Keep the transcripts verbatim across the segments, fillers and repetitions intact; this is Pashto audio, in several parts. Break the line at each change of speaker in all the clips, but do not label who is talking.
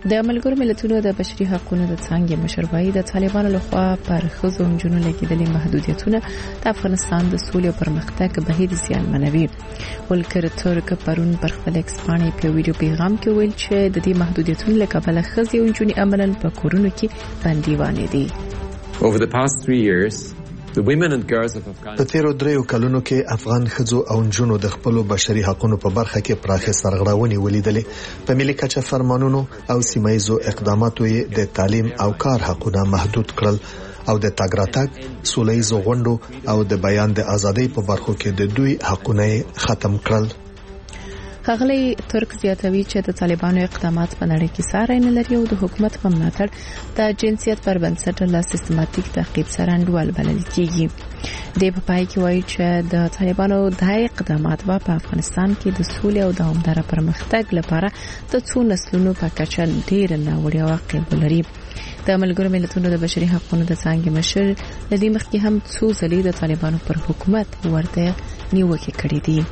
د ملګرو ملتونو د بشري حقوقو د څنګه مشروعي د طالبانو لخوا پر ښځو او نجونو لګیدلي محدودیتونه د افغانستان د سولې او پرمختګ بهیر زیانمنوي. ولکر ترک پرون پر خپل ایکس باندې په ویډیو پیغام کې ویل چې د دې محدودیتونو له کبله ښځې او نجونې عملاً په کورونو کې بندیوانې دي.
Over the past three years, the women and girls of Afghanistan
په تیرو دریو کلونو کې افغان ښځو او نجونو د خپلو بشري حقوقو په برخه کې پراخه سرغړاونې ولیدلې. په ملي کچه فرمانونو او سیمایزو اقداماتو یې د تعلیم او کار حقوقونه محدود کړل او د تګ راتګ سولهییزو غونډو او د بیان د ازادۍ په برخو کې د دوی حقونه ختم کړل.
ښاغلی ترک زیاتوي چې د طالبانو اقدامات په نړۍ کې ساری نه لري او د حکومت په ملاتړ د جنسیت پر بنسټ له سیستماتیک تعقیب سره انډول بلل کیږي. د په پای کې وایي چې د طالبانو د اقدامات په افغانستان کې د سولې او دوامدار پرمختګ لپاره د څو نسلونو په کچه ډیر ناوړه واقع لري. د ملګرو ملتونو د بشري حقوقو د څنګه مشر د دې مخکې هم څو ځلې د طالبانو پر حکومت ورته نیوکې کړې دي.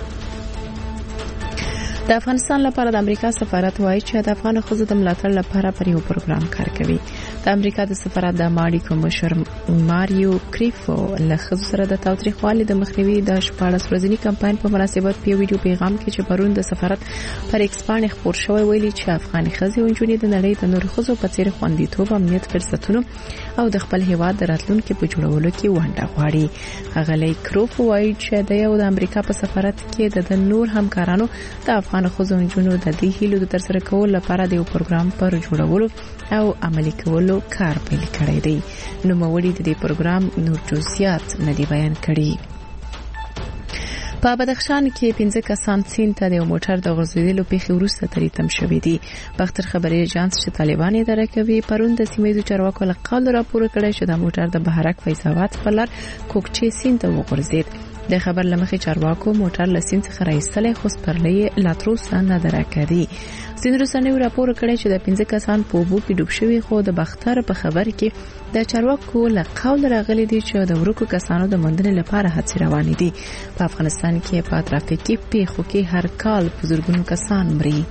د افغانستان لپاره د امریکا سفارت وایي چې د افغان ښځو د ملاتړ لپاره پر یو پروګرام کار کوي. د امریکا د سفارت د ماړیکو مشر ماریو کریفو له ښځو سره د تاوتریخوالي د مخنیوي د شپاړس ورځني کمپاین په مناسبت په ویډیو پیغام کې چې پرون د سفارت پر ایکس باندې خپور شوی ویلي چې افغان ښځې او نجونې د نړۍ د نورو ښځو په څیر خوندیتوب، امنیت، فرصتونو او د خپل هیواد د راتلونکي په جوړولو کې ونډه غواړي. ښاغلی کریفو وایي چې د یو د امریکا په سفارت کې د نور همکارانو د افغان ښځو او نجونو د دې هیلو د ترسره کولو لپاره د یو پروګرام پر جوړولو او عملي کولو کار پیل کړی دی. نو موړي د دې پروګرام نور جزئیات نه دی بیان کړي. په بدخشان کې پنځه کسان سین ته د موټر د غورځېدلو پیښې وروسته تریتم شوې دي. باختر خبري اژانس چې طالبان اداره کوي پرون د سیمې چارواکو له قال راپور کړی چې د موټر د بهرک فیضاوات په لار کوکچې سین ته وغورځید. د خبر لمخې چارواکو موټر لسین څخه راایستلې خو سپرلې لاتروس نه درکړي. ځینې رسنیو راپور کړی چې د پنځه کسان په اوبو کې ډوب شوي خو د باختر په خبر کې د چارواکو له قول راغلي دي چې د ورکو کسانو د موندنې لپاره هڅې روانې دي. په افغانستان کې په ترافیکي پیښو کې هر کال په زرګونو کسان مري.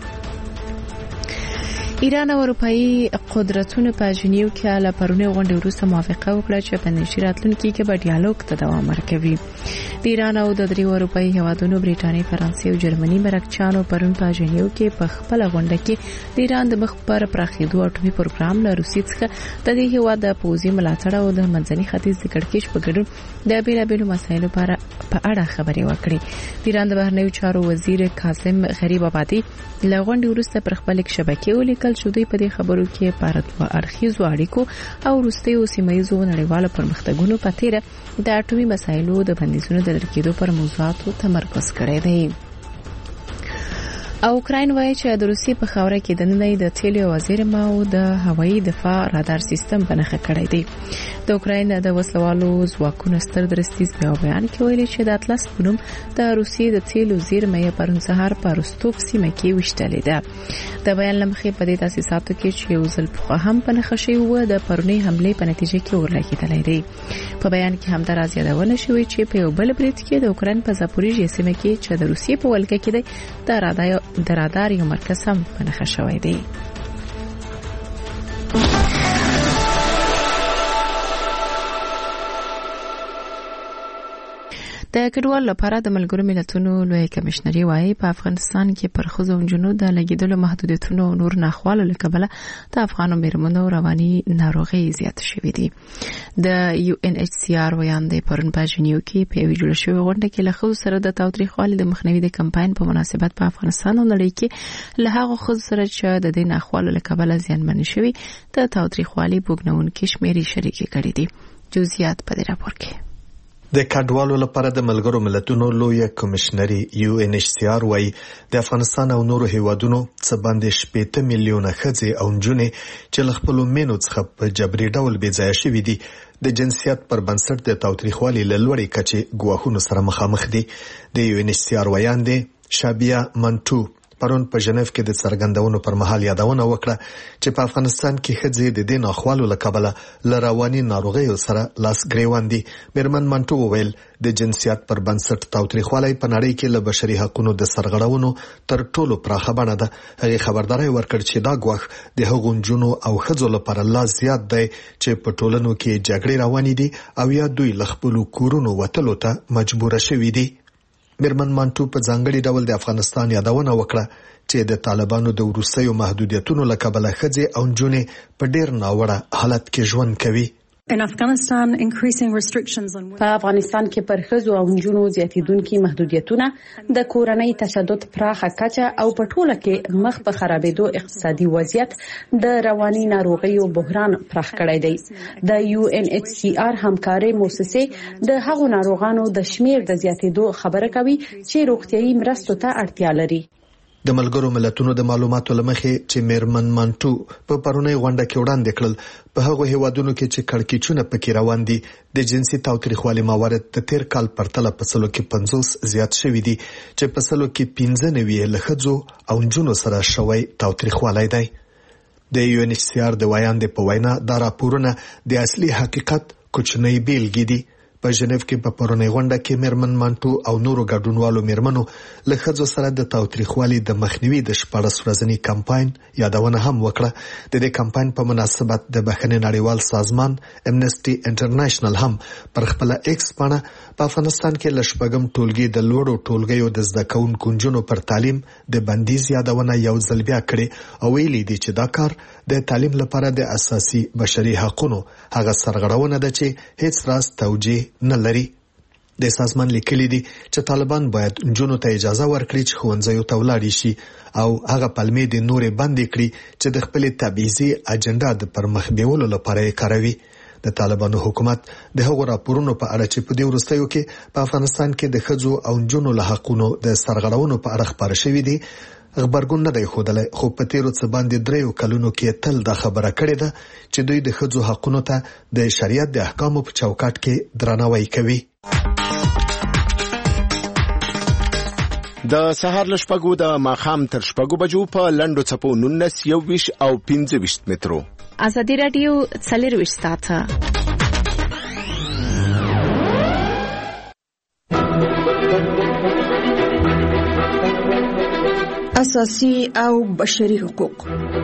ایران او اروپאי قدرتونو په ژنیو کې له پرونی غونډې وروسته موافقه وکړه چې په نشي راتلونکي کې به ډیالوګ ته دوام ورکوي. د ایران او د دریو اروپאי هیوادونو بریټانیا، فرانسې او جرمني مرکچانو پرون په ژنیو کې په خپل غونډه کې د ایران د مخ پر پراخېدو اټومي پروګرام له روسیې څخه د دې هیواد د پوځي ملاتړ او د منځني ختیځ د کړکېچ په ګډون د بیلابیلو مسایلو په اړه خبرې وکړې. د ایران د بهرنیو چارو وزیر کاظم غریب آبادي له غونډې وروسته پر خپل شبکې ولیکل چې دوی په دې خبرو کې په دوه اړخیزو اړیکو او وروستیو سیمایي نړیوالو پرمختګونو په تیر د اټومي مسایلو د بندیزونو د لرې کېدو پر موضوعاتو تمرکز کړی دی. او اوکراین وایي چې د روسیې په خاوره کې د نړۍ د تیلو وزیر ماو د هوایي دفاع رادار سیستم بنخښه کړی دی. د اوکراین د وسلوالو ځواکونو ستر درستیز په بیان کې ویلي چې د اطلس پونم د روسیې د تیلو زیرمې پرون سهار په روستوف سیمه کې وشتلې ده. د بیان لمخې په دې تاسیساتو کې چې یو ځل په هم بنخښه شوی و د پرونی حمله په نتیجه کې ورلګیدلې دی. په بیان کې هم د راځيادونه شوی چې په یو بل برید کې د اوکراین په زاپوریژیا سیمه کې چې د روسیې په ولکه کې دی د رادار د رادار یو مرکز هم بنخښه شوی دی. د کډوالو لپاره د ملګرو ملتونو لوی کمشنري وایي په افغانستان کې پر ښځو او نجونو د لګیدلو محدودیتونو او نور ناخوالو له کبله د افغانو میرمنو رواني ناروغي زیات شوې دي. د یو ان ایچ سی آر ویاندې پرون په ژنیو کې په ویډیو شوی غونډه کې له ښځو سره د تاوتریخوالي د مخنیوي د کمپاین په مناسبت په افغانستان او نړۍ کې له هغو ښځو سره چې د دې ناخوالو له کبله زیانمن شوي د تاوتریخوالي بوګنونکي شمیرې شریکې کړې دي. جزئیات په دې راپور کې.
د کډوالو لپاره د ملګرو ملتونو لوی کمشنري یو ان ایچ سی آر وايي د افغانستان او نورو هیوادونو څخه باندې شپږ میلیونه ښځې او نجونې چې له خپل مینو څخه په جبري ډول بې ځایه شوي دي د جنسیت پر بنسټ د تاوتریخوالي له لوړې کچې ګواښونو سره مخامخ دي. د یو ان ایچ سی آر ویاندې شابیا منټو پرون په ژنیف کې د څرګندونو پر مهال یادونه وکړه چې په افغانستان کې ښځې د دې ناخوالو له کبله له رواني ناروغیو سره لاس ګریوان دي. میرمن منټو وویل د جنسیت پر بنسټ تاوتریخوالی په نړۍ کې له بشري حقوقو د سرغړونو تر ټولو پراخه بڼه ده. هغه خبرداري ورکړ چې دا ګواښ د هغو نجونو او ښځو لپاره لا زیات دی چې په ټولنو کې جګړې روانې دي او یا دوی له خپلو کورونو وتلو ته مجبور شوي دي. میرمن منټو په ځانګړي ډول د افغانستان یادونه وکړه چې د طالبانو د وروستیو محدودیتونو له کبله ښځې او نجونې په ډېر ناوړه حالت کې ژوند کوي.
په افغانستان کې پر ښځو او نجونو زیاتېدونکي محدودیتونه د کورنۍ تشدد پراخه کچه او په ټوله کې مخ په خرابېدو اقتصادي وضعیت د رواني ناروغیو بحران پراخ کړی دی. د یو ان ایچ سی آر همکاري مؤسسه د هغو ناروغانو د شمیر د زیاتېدو خبره کوي چې روغتيایي مرستو ته اړتیا لري.
د ملګرو ملتونو د معلوماتو لمخې چې میرمن منټو په پرونی غونډه کې وړاندې کړل، په هغو هیوادونو کې چې کړکېچونه پکې روان دي د جنسي تاوتریخوالي موارد د تیر کال پرتله په سلو کې پنځوس زیات شوي دي چې په سلو کې پنځه نوي له ښځو او نجونو سره شوی تاوتریخوالی دی. د یو ان ایچ سی آر د وایاندې په وینا دا راپورونه د اصلي حقیقت کوچنۍ بیلګې دي. په ژنیف کې په پرونی غونډه کې میرمن منټو او نورو ګډونوالو میرمنو له ښځو سره د تاوتریخوالي د مخنیوي د شپاړس ورځني کمپاین یادونه هم وکړه. د دې کمپاین په مناسبت د بخښنې نړیوال سازمان امنسټي انټرنیشنل هم پر خپل ایکس باندې په افغانستان کې لشپږم ټولګي د لوړو ټولګیو د زده کوونکو نجونو پر تعلیم د بندیز یادونه یو ځل بیا کړې او ویلي دي چې دا کار د تعلیم لپاره د اساسي بشري حقوقو هغه سرغړونه ده چې هیڅ راز توجیه نه لري. د سازمان لیکلي دي چې طالبان باید نجونو ته اجازه ورکړي چې ښوونځیو ته ولاړ شي او هغه پلمې د نورې بندې کړي چې د خپل تبعیضي اجنډا د پرمخ بیولو لپاره یې کاروي. د طالبانو حکومت د هغو راپورونو په اړه چې په دې وروستیو کې په افغانستان کې د ښځو او نجونو له حقونو د سرغړونو په اړه خبر شوی دی خبرګون نه دی ښودلی، خو په تیرو څه باندې دریو کلونو کې تل دا خبره کړې ده چې دوی د ښځو حقونو ته د شریعت د احکامو په چوکاټ کې درناوی کوي.
د سهار له شپږو د ماښام تر شپږو بجو په لنډو څپو نولس یو ویشت او پنځه ویشت مترو.
ازادي راډیو څلرویشت ساعته
اساسي او بشري حقوق.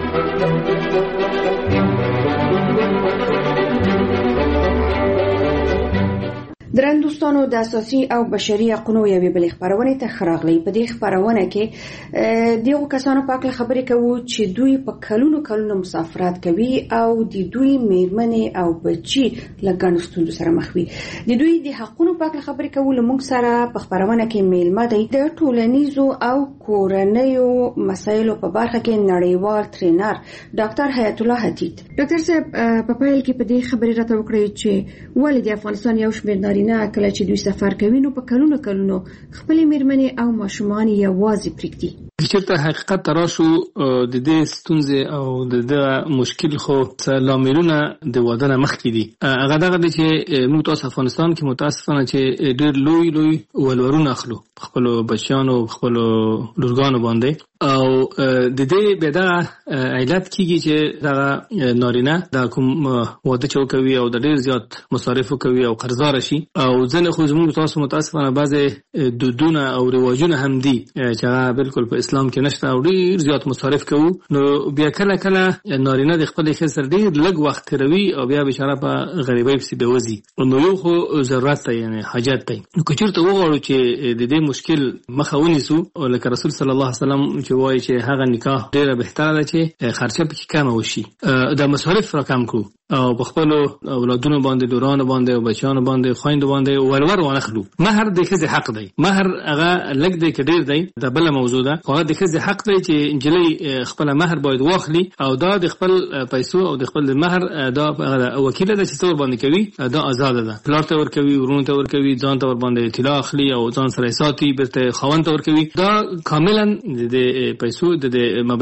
درن دوستانو د اساسي او بشري حقوقو یوې بلې خبرونه ته خراغلي. په دې خبرونه کې دغه کسانو په اړه خبرې کوو چې دوی په کلونو کلونو مسافرت کوي او د دوی میرمنې او بچي لګانو ستونزو سره مخ وي. د دوی د حقوقو په اړه خبرې کوو. لمونږ سره په خبرونه کې میلمه دی د ټولنیزو او کورنیو مسایلو په برخه کې نړیوال ټرینر ډاکټر حیات الله حدید. ډاکټر صاحب په پیل کې په دې خبرې راته وکړئ چې ولې د افغانستان یو شمېر نارینه کله چې دوی سفر کوي نو په کلونو کلونو خپل میرمنې او ماشومان یوازې پرېږدي.
چېرته حقیقت ته راشو د دې ستونزې او د دغه مشکل خو څه لاملونه د واده نه مخکې دي. هغه دغه دی چې موږ تاسو افغانستان کې متاسفانه چې ډېر لوی لوی ولورونه اخلو خپلو بچیانو خپلو لورګانو باندې او د دې به دا علت کیږي چې دا نارینه دا کوم واده چو کوي او د ډېر زیات مصارف کوي او قرضدار شي او ځنه خو زموږ تاسو متاسفانه بعضې دودونه او رواجونه هم دي چې هغه بالکل په اسلام کې نشته او ډېر زیات مصارف کوو. نو بیا کله کله نارینه د خپل ښځې سره ډېر لږ وخت تیروي او بیا بیچاره په غریبۍ پسې بېوځي. نو یو خو ضرورت دی یعنې حاجت دی. نو که چېرته وغواړو چې د دې مشکل مخه ونیسو لکه رسول صلی الله علیه وسلم چې وایي چې هغه نکاح ډېره بهتره ده چې خرچه پکې کمه وشي، دا مصارف را کم کړو او په خپلو اولادونو باندې لورانو باندې او بچیانو باندې خویندو باندې ولور وانخلو. مهر د ښځې حق دی. مهر هغه لږ دی که ډېر دی دا بله موضوع ده، خو هغه د ښځې حق دی چې نجلۍ خپله مهر باید واخلي او دا د خپل پیسو او د خپل مهر دا وکیله ده چې څه ورباندې کوي دا آزاده ده. پلار ته ورکوي، ورونو ته ورکوي، ځان ته ورباندې طلا اخلي او ځان سره یې ساتي، بېرته خاوند ته ورکوي. دا کاملا د پیسو د مبلغ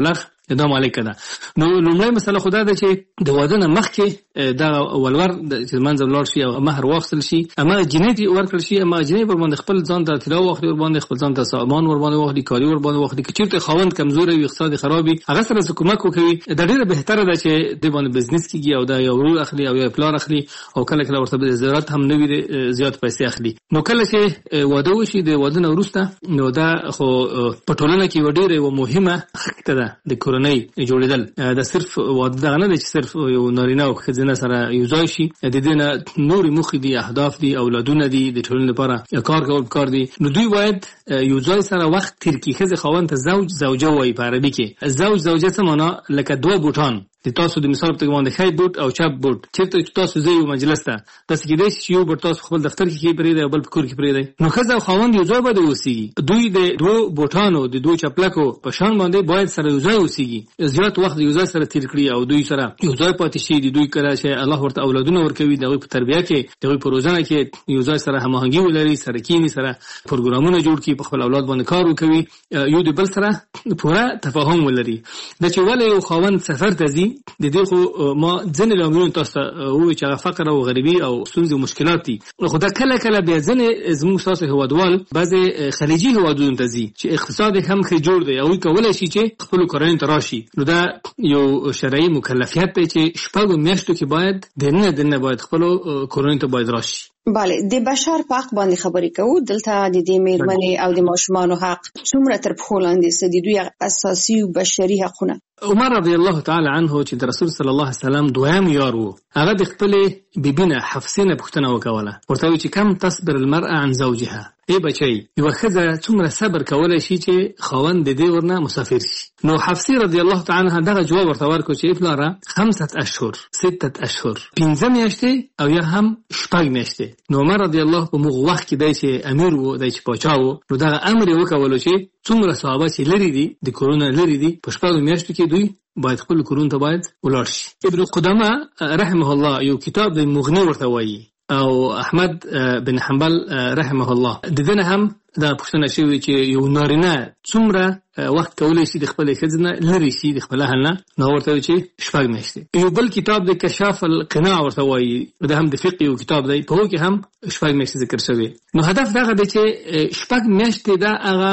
دا مالک ده. نو لومړی مسله خدا ده چې د واده نه مخکې دا ولور چې منځ ولور شي او مہر واخصل شي، اما جنیتی ورکړل شي، اما جنې پر باندې خپل ځان ته طلا واخلي، ور باندې خپل ځان ته سامان ور باندې واخلي، کاری ور باندې واخلي. چې چیرته خاوند کمزور وي، اقتصاد خرابي، هغه سره حکومت کوي. دا ډیره بهتره ده چې د باندې بزنس کیږي او دا یو ورو اخلي او یو پلان اخلي او کله کله ورته به ضرورت هم نه وي زیات پیسې اخلي. نو کله چې واده وشي د واده نه وروسته نو دا خو په ټولنه کې وړي او مهمه حق ده د کورنۍ جوړیدل. دا صرف واده دا نه چې صرف یو نارینه او ښځینه سره یو ځای شي، د دې نه نور مخې دي، اهداف دي، اولادونه دي، د ټولنې لپاره کار کول کار دي. نو دوی باید یو ځای سره وخت تیر کړي. ښځه خاوند ته زوج زوجه وایي په عربي کې. زوج زوجه څه معنا؟ لکه دوه بوټان د تاسو د مثال په توګه باندې خی بوټ او چپ بوټ، چیرته چې تاسو ځای یو مجلس ته داسې کېدای شي یو بوټ تاسو خپل دفتر کې پرېږدئ او بل په کور کې پرېږدئ. نو ښځه او خاوند یو ځای باید اوسېږي. دوی د دوه بوټانو د دوه چپلکو په شان باندې باید سره یو ځای اوسېږي، زیات وخت یو ځای سره تیر کړي او دوی سره یو ځای پاتې شي. د دوی کله چې الله ورته اولادونه ورکوي، د هغوی په تربیه کې، د هغوی په روزنه کې یو ځای سره هماهنګي ولري، سره کینی، سره پروګرامونه جوړ کړي، په خپل اولاد باندې کار وکوي، یو د بل سره پوره تفاهم ولري. دا چې ولې یو خاوند سفر ته ځي، د دې خو ما ځینې لاملونه تاسو ته ووایي چې هغه فقر او غریبي او ستونزې او مشکلات دي. خو دا کله کله بیا ځینې زموږ ستاسو هېوادوال بعضې خلیجي هېوادونو ته ځي چې اقتصاد یې هم ښه جوړ دی، هغوی کولی شي چې خپلو کورنیو ته راشي. نو دا یو شرعي مکلفیت دی چې شپږو میاشتو کې باید دننه دننه باید خپلو کورنیو ته باید راشي.
بله، د بشر په حق باندې خبرې کوو. دلته د دې میرمنې او د ماشومانو حق څومره تر پښو لاندې څه دي، دوی اساسي او بشري حقونه.
عمر رضی الله تعالی عنه چې د رسول صلی الله علیه وسلم دویم یار وو، هغه د خپلې بیبینه حفصه نه پوښتنه وکوله، ورته وی چې کم تصبر المرأة عن زوجها. ای بچی، یو ښځه څومره صبر کولی شي چې خاوند د دې ورنه مسافر شي؟ نو حفصه رضی الله تعالی عنها دغه جواب ورته ورکړ چې پلاره خمسه اشهر، سته اشهر، پنځه میاشتې او یا هم شپږ میاشتې. نو عمر رضی الله په موږ وخت کې دی چې امیر وو، دی چې پاچا وو، نو دغه امر یې وکولو چې څومره صحابه چې لري دي د کورونه لري دي، په شپږو میاشتو کې دوی باید خپل کورونو ته باید ولاړ شي. ابن قدامه رحمه الله یو کتاب د مغنی ورته وایي، او احمد بن حنبل رحمه الله د دې نه هم دا پوښتنه شوې چې یو نارینه څومره وخت کولی شي د خپلې ښځې نه لرې شي، د خپل اهل نه؟ نو ورته وایي چې شپږ میاشتې. یو بل کتاب د کشاف القناع ورته وایي، دا هم د فقه یو کتاب دی، په هغو کې هم شپږ میاشتې ذکر شوی. نو هدف دغه دی چې شپږ میاشتې دا هغه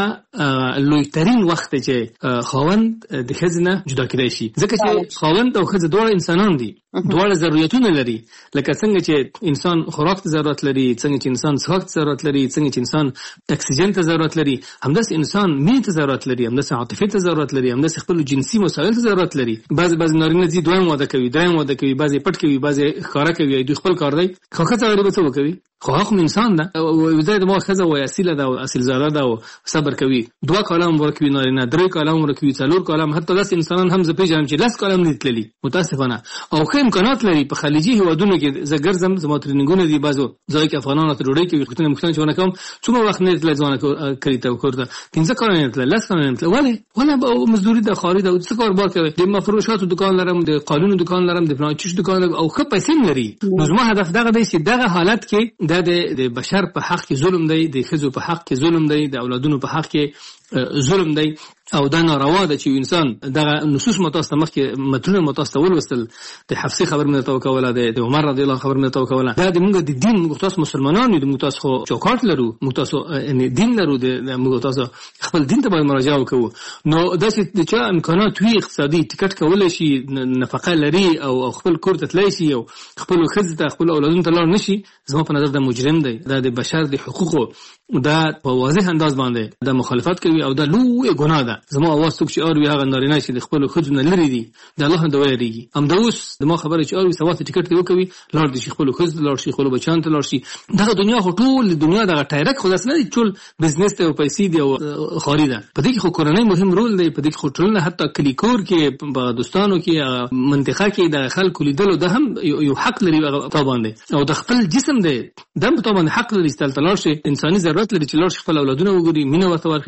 لویترین وخت دی چې خاوند د ښځې نه جدا کېدای شي، ځکه چې خاوند او ښځه دواړه انسانان دي، دواړه ضرورتونه لري. لکه څنګه چې انسان خوراک ته ضرورت لري، څنګه چې انسان څښاک ته ضرورت لري، څنګه چې انسان اکسیجن ته ضرورت لري، همداسې انسان مینې ته ضرورت لري، همداسې عاطفې ته ضرورت لري، همداسې خپل جنسي مسایل ته ضرورت لري. بعضې بعضې نارینه ځي دویم واده کوي، دریم واده کوي، بعضې پټ کوي، بعضې ښکاره کوي، دوی خپل کار دی. خو ښځه غریبه څه وکوي؟ خو هغه انسان ده، ځای د ما ښځه وایي اصیله ده او اصیلزاده ده او صبر کوي. دوه کاله عمر کوي نارینه، درې کاله عمر کوي، څلور کاله، حتی داسې انسانان هم زه پېژنم چې لس کاله هم نه دي تللي، متاسفانه. او ښه امکانات لري په خلیجي هېوادونو کې. زه ګرځم، زما ټرېننګونه دي بعضو ځای کې افغانانو ته ډوډۍ کوي، پوښتنه پوښتنه چې ونه کوم څومره وخت نه دی تللی ځوانه کلي ته کور ته، پنځه کاله نه دی تللی، لس کاله نه دی تللی. ولې؟ ولې مزدوري ده، خواري ده، څه کار بار کوي؟ د مفروشاتو دکان لرم، د قالونو دکان لرم، د فلان چیز دکان لرم او ښه پیسې هم لري. نو زما هدف دغه دی چې دغه حالت کې دا د بشر په حق کې ظلم دی، د ښځو په حق کې ظلم دی، د اولادونو په حق کې ظلم دی، او دا ناروا ده چې انسان دغه نصوص متاسته مخکې متونه متاسته ولوستل. د حفصه خبر مې ته وکوله، د عمر رضی الله خبر مې ته وکوله. دا د موږ د دین، موږ تاسو مسلمانان یو، موږ تاسو چوکاټ لرو، موږ تاسو یعنی دین لرو، د موږ تاسو خپل دین ته باید مراجعه وکړو. نو دا چې د چا امکانات وي، اقتصادي ټیکټ کولی شي، نفقه لري او خپل کور ته تللی شي او خپل ښځې ته خپل اولادونو ته لاړ نه شي، زما په نظر دا مجرم دی. دا د بشر د حقوقو دا په واضح انداز باندې دا مخالفت کوي او دا لوی ګناه ده. زما اواز څوک چې اوري هغه نارینه چې د خپلو ښځو نه لرې دي، د الله نه د ویریږي. همدا اوس زما خبره چې اوري سوات ټیکټ دې وکوي، لاړ دي شي خپلو ښځو ته لاړ شي، خپلو بچیانو ته لاړ شي. دغه دنیا خو ټول دنیا دغه ټایرک خو داسې نه دي، ټول بزنس ته او پیسې دي او خواري ده. په دې کې خو کورنۍ مهم رول دی، په دې کې خو ټولنه حتی کلي کور کې په دوستانو کې منطقه کې د خلکو لیدلو ده هم یو حق لري په باندې، او د خپل جسم دی دا په باندې حق لري چې تل لاړ شي. انساني ضرورت لري چې لاړ شي خپل اولادونه وګوري، مینه ورته ورکړي، عاطفه ورته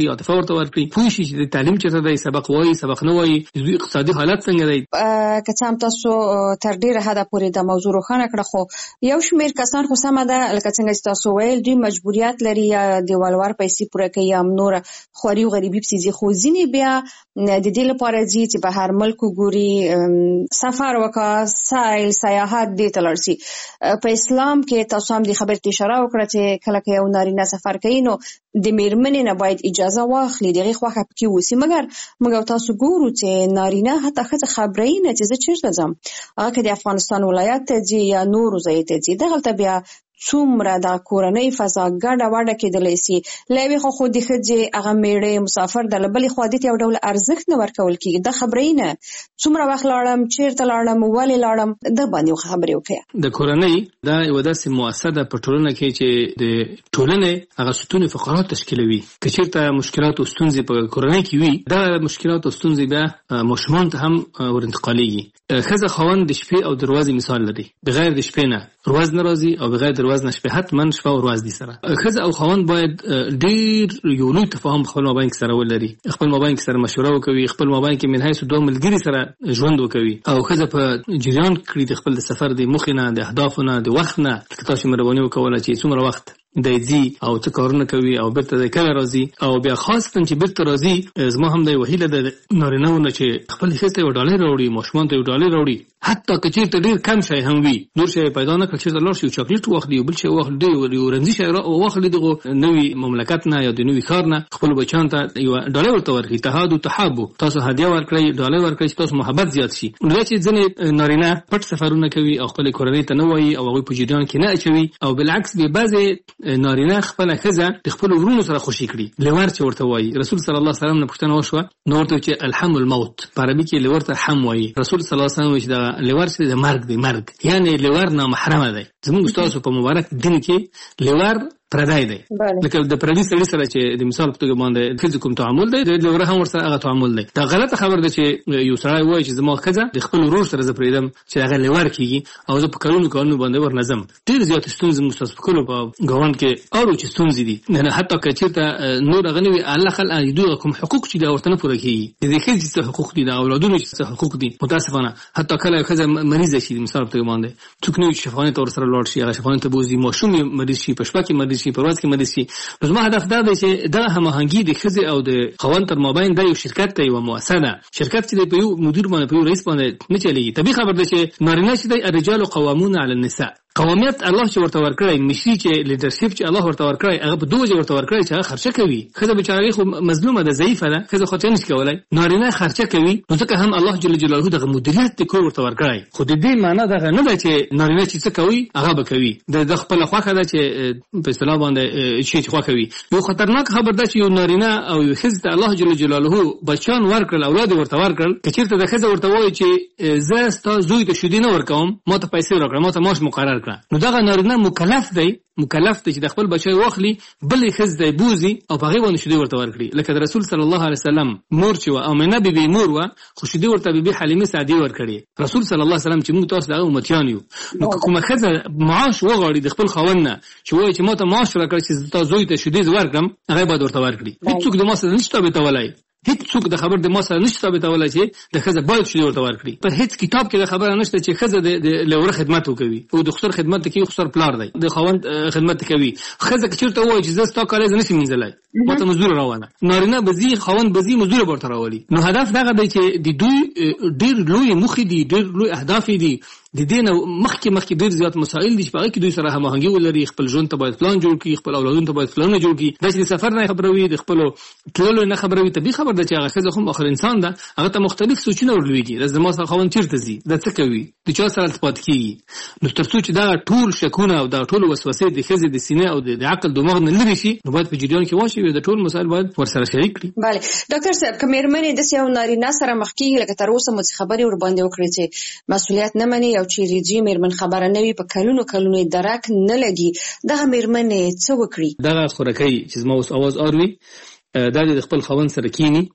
ورته ورکړي، پوه شي چې د تعلیم چیرته دی، سبق وایي سبق نه وایي، د دوی اقتصادي حالت څنګه دی.
که څه هم تاسو تر ډیره حده پورې د موضوع روښانه کړه، خو یو شمېر کسان خو سمه ده لکه څنګه چې تاسو ویل دوی مجبوریت لري یا دیوالوار پیسې پوره کوي یا نور خواري او غریبي پسې خو ځینې بیا د دې لپاره ځي چې په هر ملک ګوري سفر وکړي، سایل سیاحت دې ته لاړ شي. په اسلام کې تاسو هم د خبرې اشاره وکړه چې کله کې یو نارینه سفر کوي نو د میرمنې نه باید اجازه واخلي، دغه خوخه پکې وسی، مګر موږ تاسو ګورو چې نارینه حتی خځه خبرې نه چې زه چیرته ځم، هغه کې د افغانستان ولایت ته ځي یا نور ځای ته ځي، دغلته بیا څومره د کورنۍ فضا ګډه وډه کېدلی سي. لوي خو خو د ښځې هغه میړه مسافر د بلې خوا دې یو ډول ارزښت نه ورکول کېږي، د خبرې نه څومره وخت لاړم، چیرته لاړم، ولې لاړم، د باندې خبرې وکړه.
د کورنۍ دا یو داسې مؤسسه ده په ټولنه کې چې د ټولنې هغه ستون فقرات تشکیلوي. که چیرته مشکلات او ستونزې په کورنۍ کې وي، دا مشکلات او ستونزې بیا ماشومان ته هم ورانتقالېږي. ښځه خاوند د شپې او دروازې مثال لري، بغیر د شپې نه ورځ نه راځي او بغیر د ورځ نه شپه، حتما شپه او ورځ دي سره. ښځه او خاوند باید ډیر یو لوی تفاهم خپل مابین کې سره ولري، خپل مابین کې سره مشوره وکوي، خپل مابین کې من حیث دوه ملګري سره ژوند وکوي، او ښځه په جریان کې د خپل د سفر د مخ نه، د اهداف نه، د وخت نه تاسو مهرباني وکوله چې څومره وخت د دې او څه کارونه کوي او بیرته د کله راځي، او بیا خاصه چې بیرته راځي زما هم د وهیله د نارینهونه چې خپل هیڅ یو ډالر راوړي، ماشومان ته یو ډالر راوړي، حتی که چیرته ډیر کم شي هم وي، نور شي پیدا نه کړي، چیرته لاړ شي چاکلیټ واخلي، بل شي واخلي، یو رنځي شي واخلي، دغه نوې مملکت نه یا د نوې کار نه خپل بچان ته یو ډالر ورته ورکړي، تهاد او تحابو، تاسو هدیه ورکړئ، ډالر ورکړئ چې تاسو محبت زیات شي. نو چې ځنې نارینه پټ سفرونه کوي او خپل کورنۍ ته نه وایي او هغه په جریان کې نه اچوي، او بالعکس به بعضې نارینه خپل ښځه د خپل ورونو سره خوشي کړي. لور چې ورته وایي، رسول صلی الله علیه وسلم نه پوښتنه وشوه، نو ورته چې الحم الموت، په عربي کې لور ته حم وایي. رسول صلی الله علیه وسلم چې دا لور چې د مرګ دی، مرګ یعنی لور نامحرمه دی. زموږ استاد په مبارک دین کې لور پردای دی، لکه د پردي سړي سره چې د مثال په توګه باندې ښځې کوم تعامل دی، د لوره هم ورسره هغه تعامل دی. دا غلطه خبر ده چې یو سړی وایي چې زما ښځه د خپل ورور سره زه پرېږدم چې هغه لور کېږي او زه په کلونو کلونو باندې ورنځم. ډېر زیاتې ستونزې موږ ستاسو په کلو په ګاونډ کې اورو چې ستونزې دي، نه حتی که چېرته نور هغه نه وي، الله خلق دوی کوم حقوق چې دا ورته نه پوره کېږي، د دې ښځې څه حقوق دي، د اولادونو څه حقوق دي. متاسفانه حتی کله ښځه مریضه شي، د مثال په توګه باندې څوک نه وي چې شفاخانې ته ورسره لاړ شي، هغه شفاخانې ته بوځي، ماشوم یې مریض شي، په شپه کې مریض شي، په ورځ کې مریض شي. نو زما هدف دا دی چې دا هماهنګي د ښځې او د خاوند تر مابین دا یو شرکت دی، یوه مؤسسه ده. شرکت چې دی په یو مدیر باندې، په یو رئیس باندې نه چلېږي. طبیعي خبر ده چې نارینه چې دی الرجال قوامون علی النساء، قومیت الله چې ورته ورکړی، مشري چې لیډرشپ چې الله ورته ورکړی، هغه په دوه وجه ورته ورکړی چې هغه خرچه کوي. ښځه بیچاره خو مظلومه ده، ضعیفه ده، ښځه خو نشي کولی، نارینه خرچه کوي. نو ځکه هم الله جل جلاله دغه مدیریت د کور ورته ورکړی. خو د دې معنا دغه نه ده چې نارینه چې څه کوي هغه به کوي، د خپل خوښه ده چې په اصطلاح باندې شي چې خوښه وي. یو خطرناک خبر ده چې یو نارینه او یو ښځه ته الله جل جلاله بچیان ورکړل، اولاد ورته ورکړل، که چېرته د ښځه ورته وایي چې زه ستا زوی ته شیدې نه ورکوم، ما ته پیسې راکړه، ما ته معاش مقرر کړه، نو دغه نه مکلف دی، مکلف دی چې د خپل بچی واخلي، بلې ښځې ته یې بوځي او په هغې باندې شیدې ورته ورکړي. لکه د رسول صلی الله علیه وسلم مور چې وه، آمنه بیبي مور وه، خو شیدې ورته بیبي حلیمې سعدیې ورکړې. رسول صلی الله علیه وسلم چې موږ تاسو د هغه امتیان یو، نو که کومه ښځه معاش وغواړي د خپل خاوند نه چې وایي چې ما ته معاش راکړه چې ستا زوی ته شیدې زه ورکړم، هغه باید ورته ورکړي. هېڅوک د ما سره نشي ثابتولی، هیڅ څوک د خبر د ما سره نشي ثابتولی چې د ښځه باید شیدې ورته ورکړي. پر هیڅ کتاب کې د خبره نشته چې ښځه د لوره خدمت وکوي، او د خسر خدمت کوي، خسر پلار دی، د خاوند خدمت کوي. ښځه که چېرته ووایي چې زه ستا کالی زه نشم مینځلی، ما ته مزدور راوله، نارینه به ځي، خاوند به ځي، مزدور به ورته راولي. نو هدف دغه دی چې د دوی ډېر لوی موخې دي، ډېر لوی اهداف دي. د دې نه مخکې مخکې ډېر زیات مسایل دي چې په هغې کې دوی سره هماهنګي ولري. خپل ژوند ته باید پلان جوړ کړي، خپل اولادونو ته باید پلانونه جوړ کړي. دا چې د سفر نه خبروي، د خپلو تللو نه خبروي، طبیعي خبر ده چې هغه ښځه هم آخر انسان ده، هغه ته مختلف سوچونه ورلوېږي. دا زما سره خاوند چېرته ځي، دا څه کوي، د چا سره التفات کېږي. نو تر څو چې دغه ټول شکونه او دغه ټول وسوسې د ښځې د سینې او د عقل دماغ نه لرې شي، نو باید په جریان کې واچوي، د ټول مسایل باید ورسره شریک کړي.
بله ډاکټر صاحب، که مېرمنې داسې یو نارینه سره مخ کېږي، لکه تر اوسه مو څه خبرې ورباندې وکړې چې مسؤلیت نه مني او چیرې ځي، مېرمن خبره نه وي، په کلونو کلونو یې درک نه لګي، دغه مېرمنې څه وکړي؟ دغه
خورکۍ چې زما اوس اواز اوري، دا د خپل خاوند سره کینی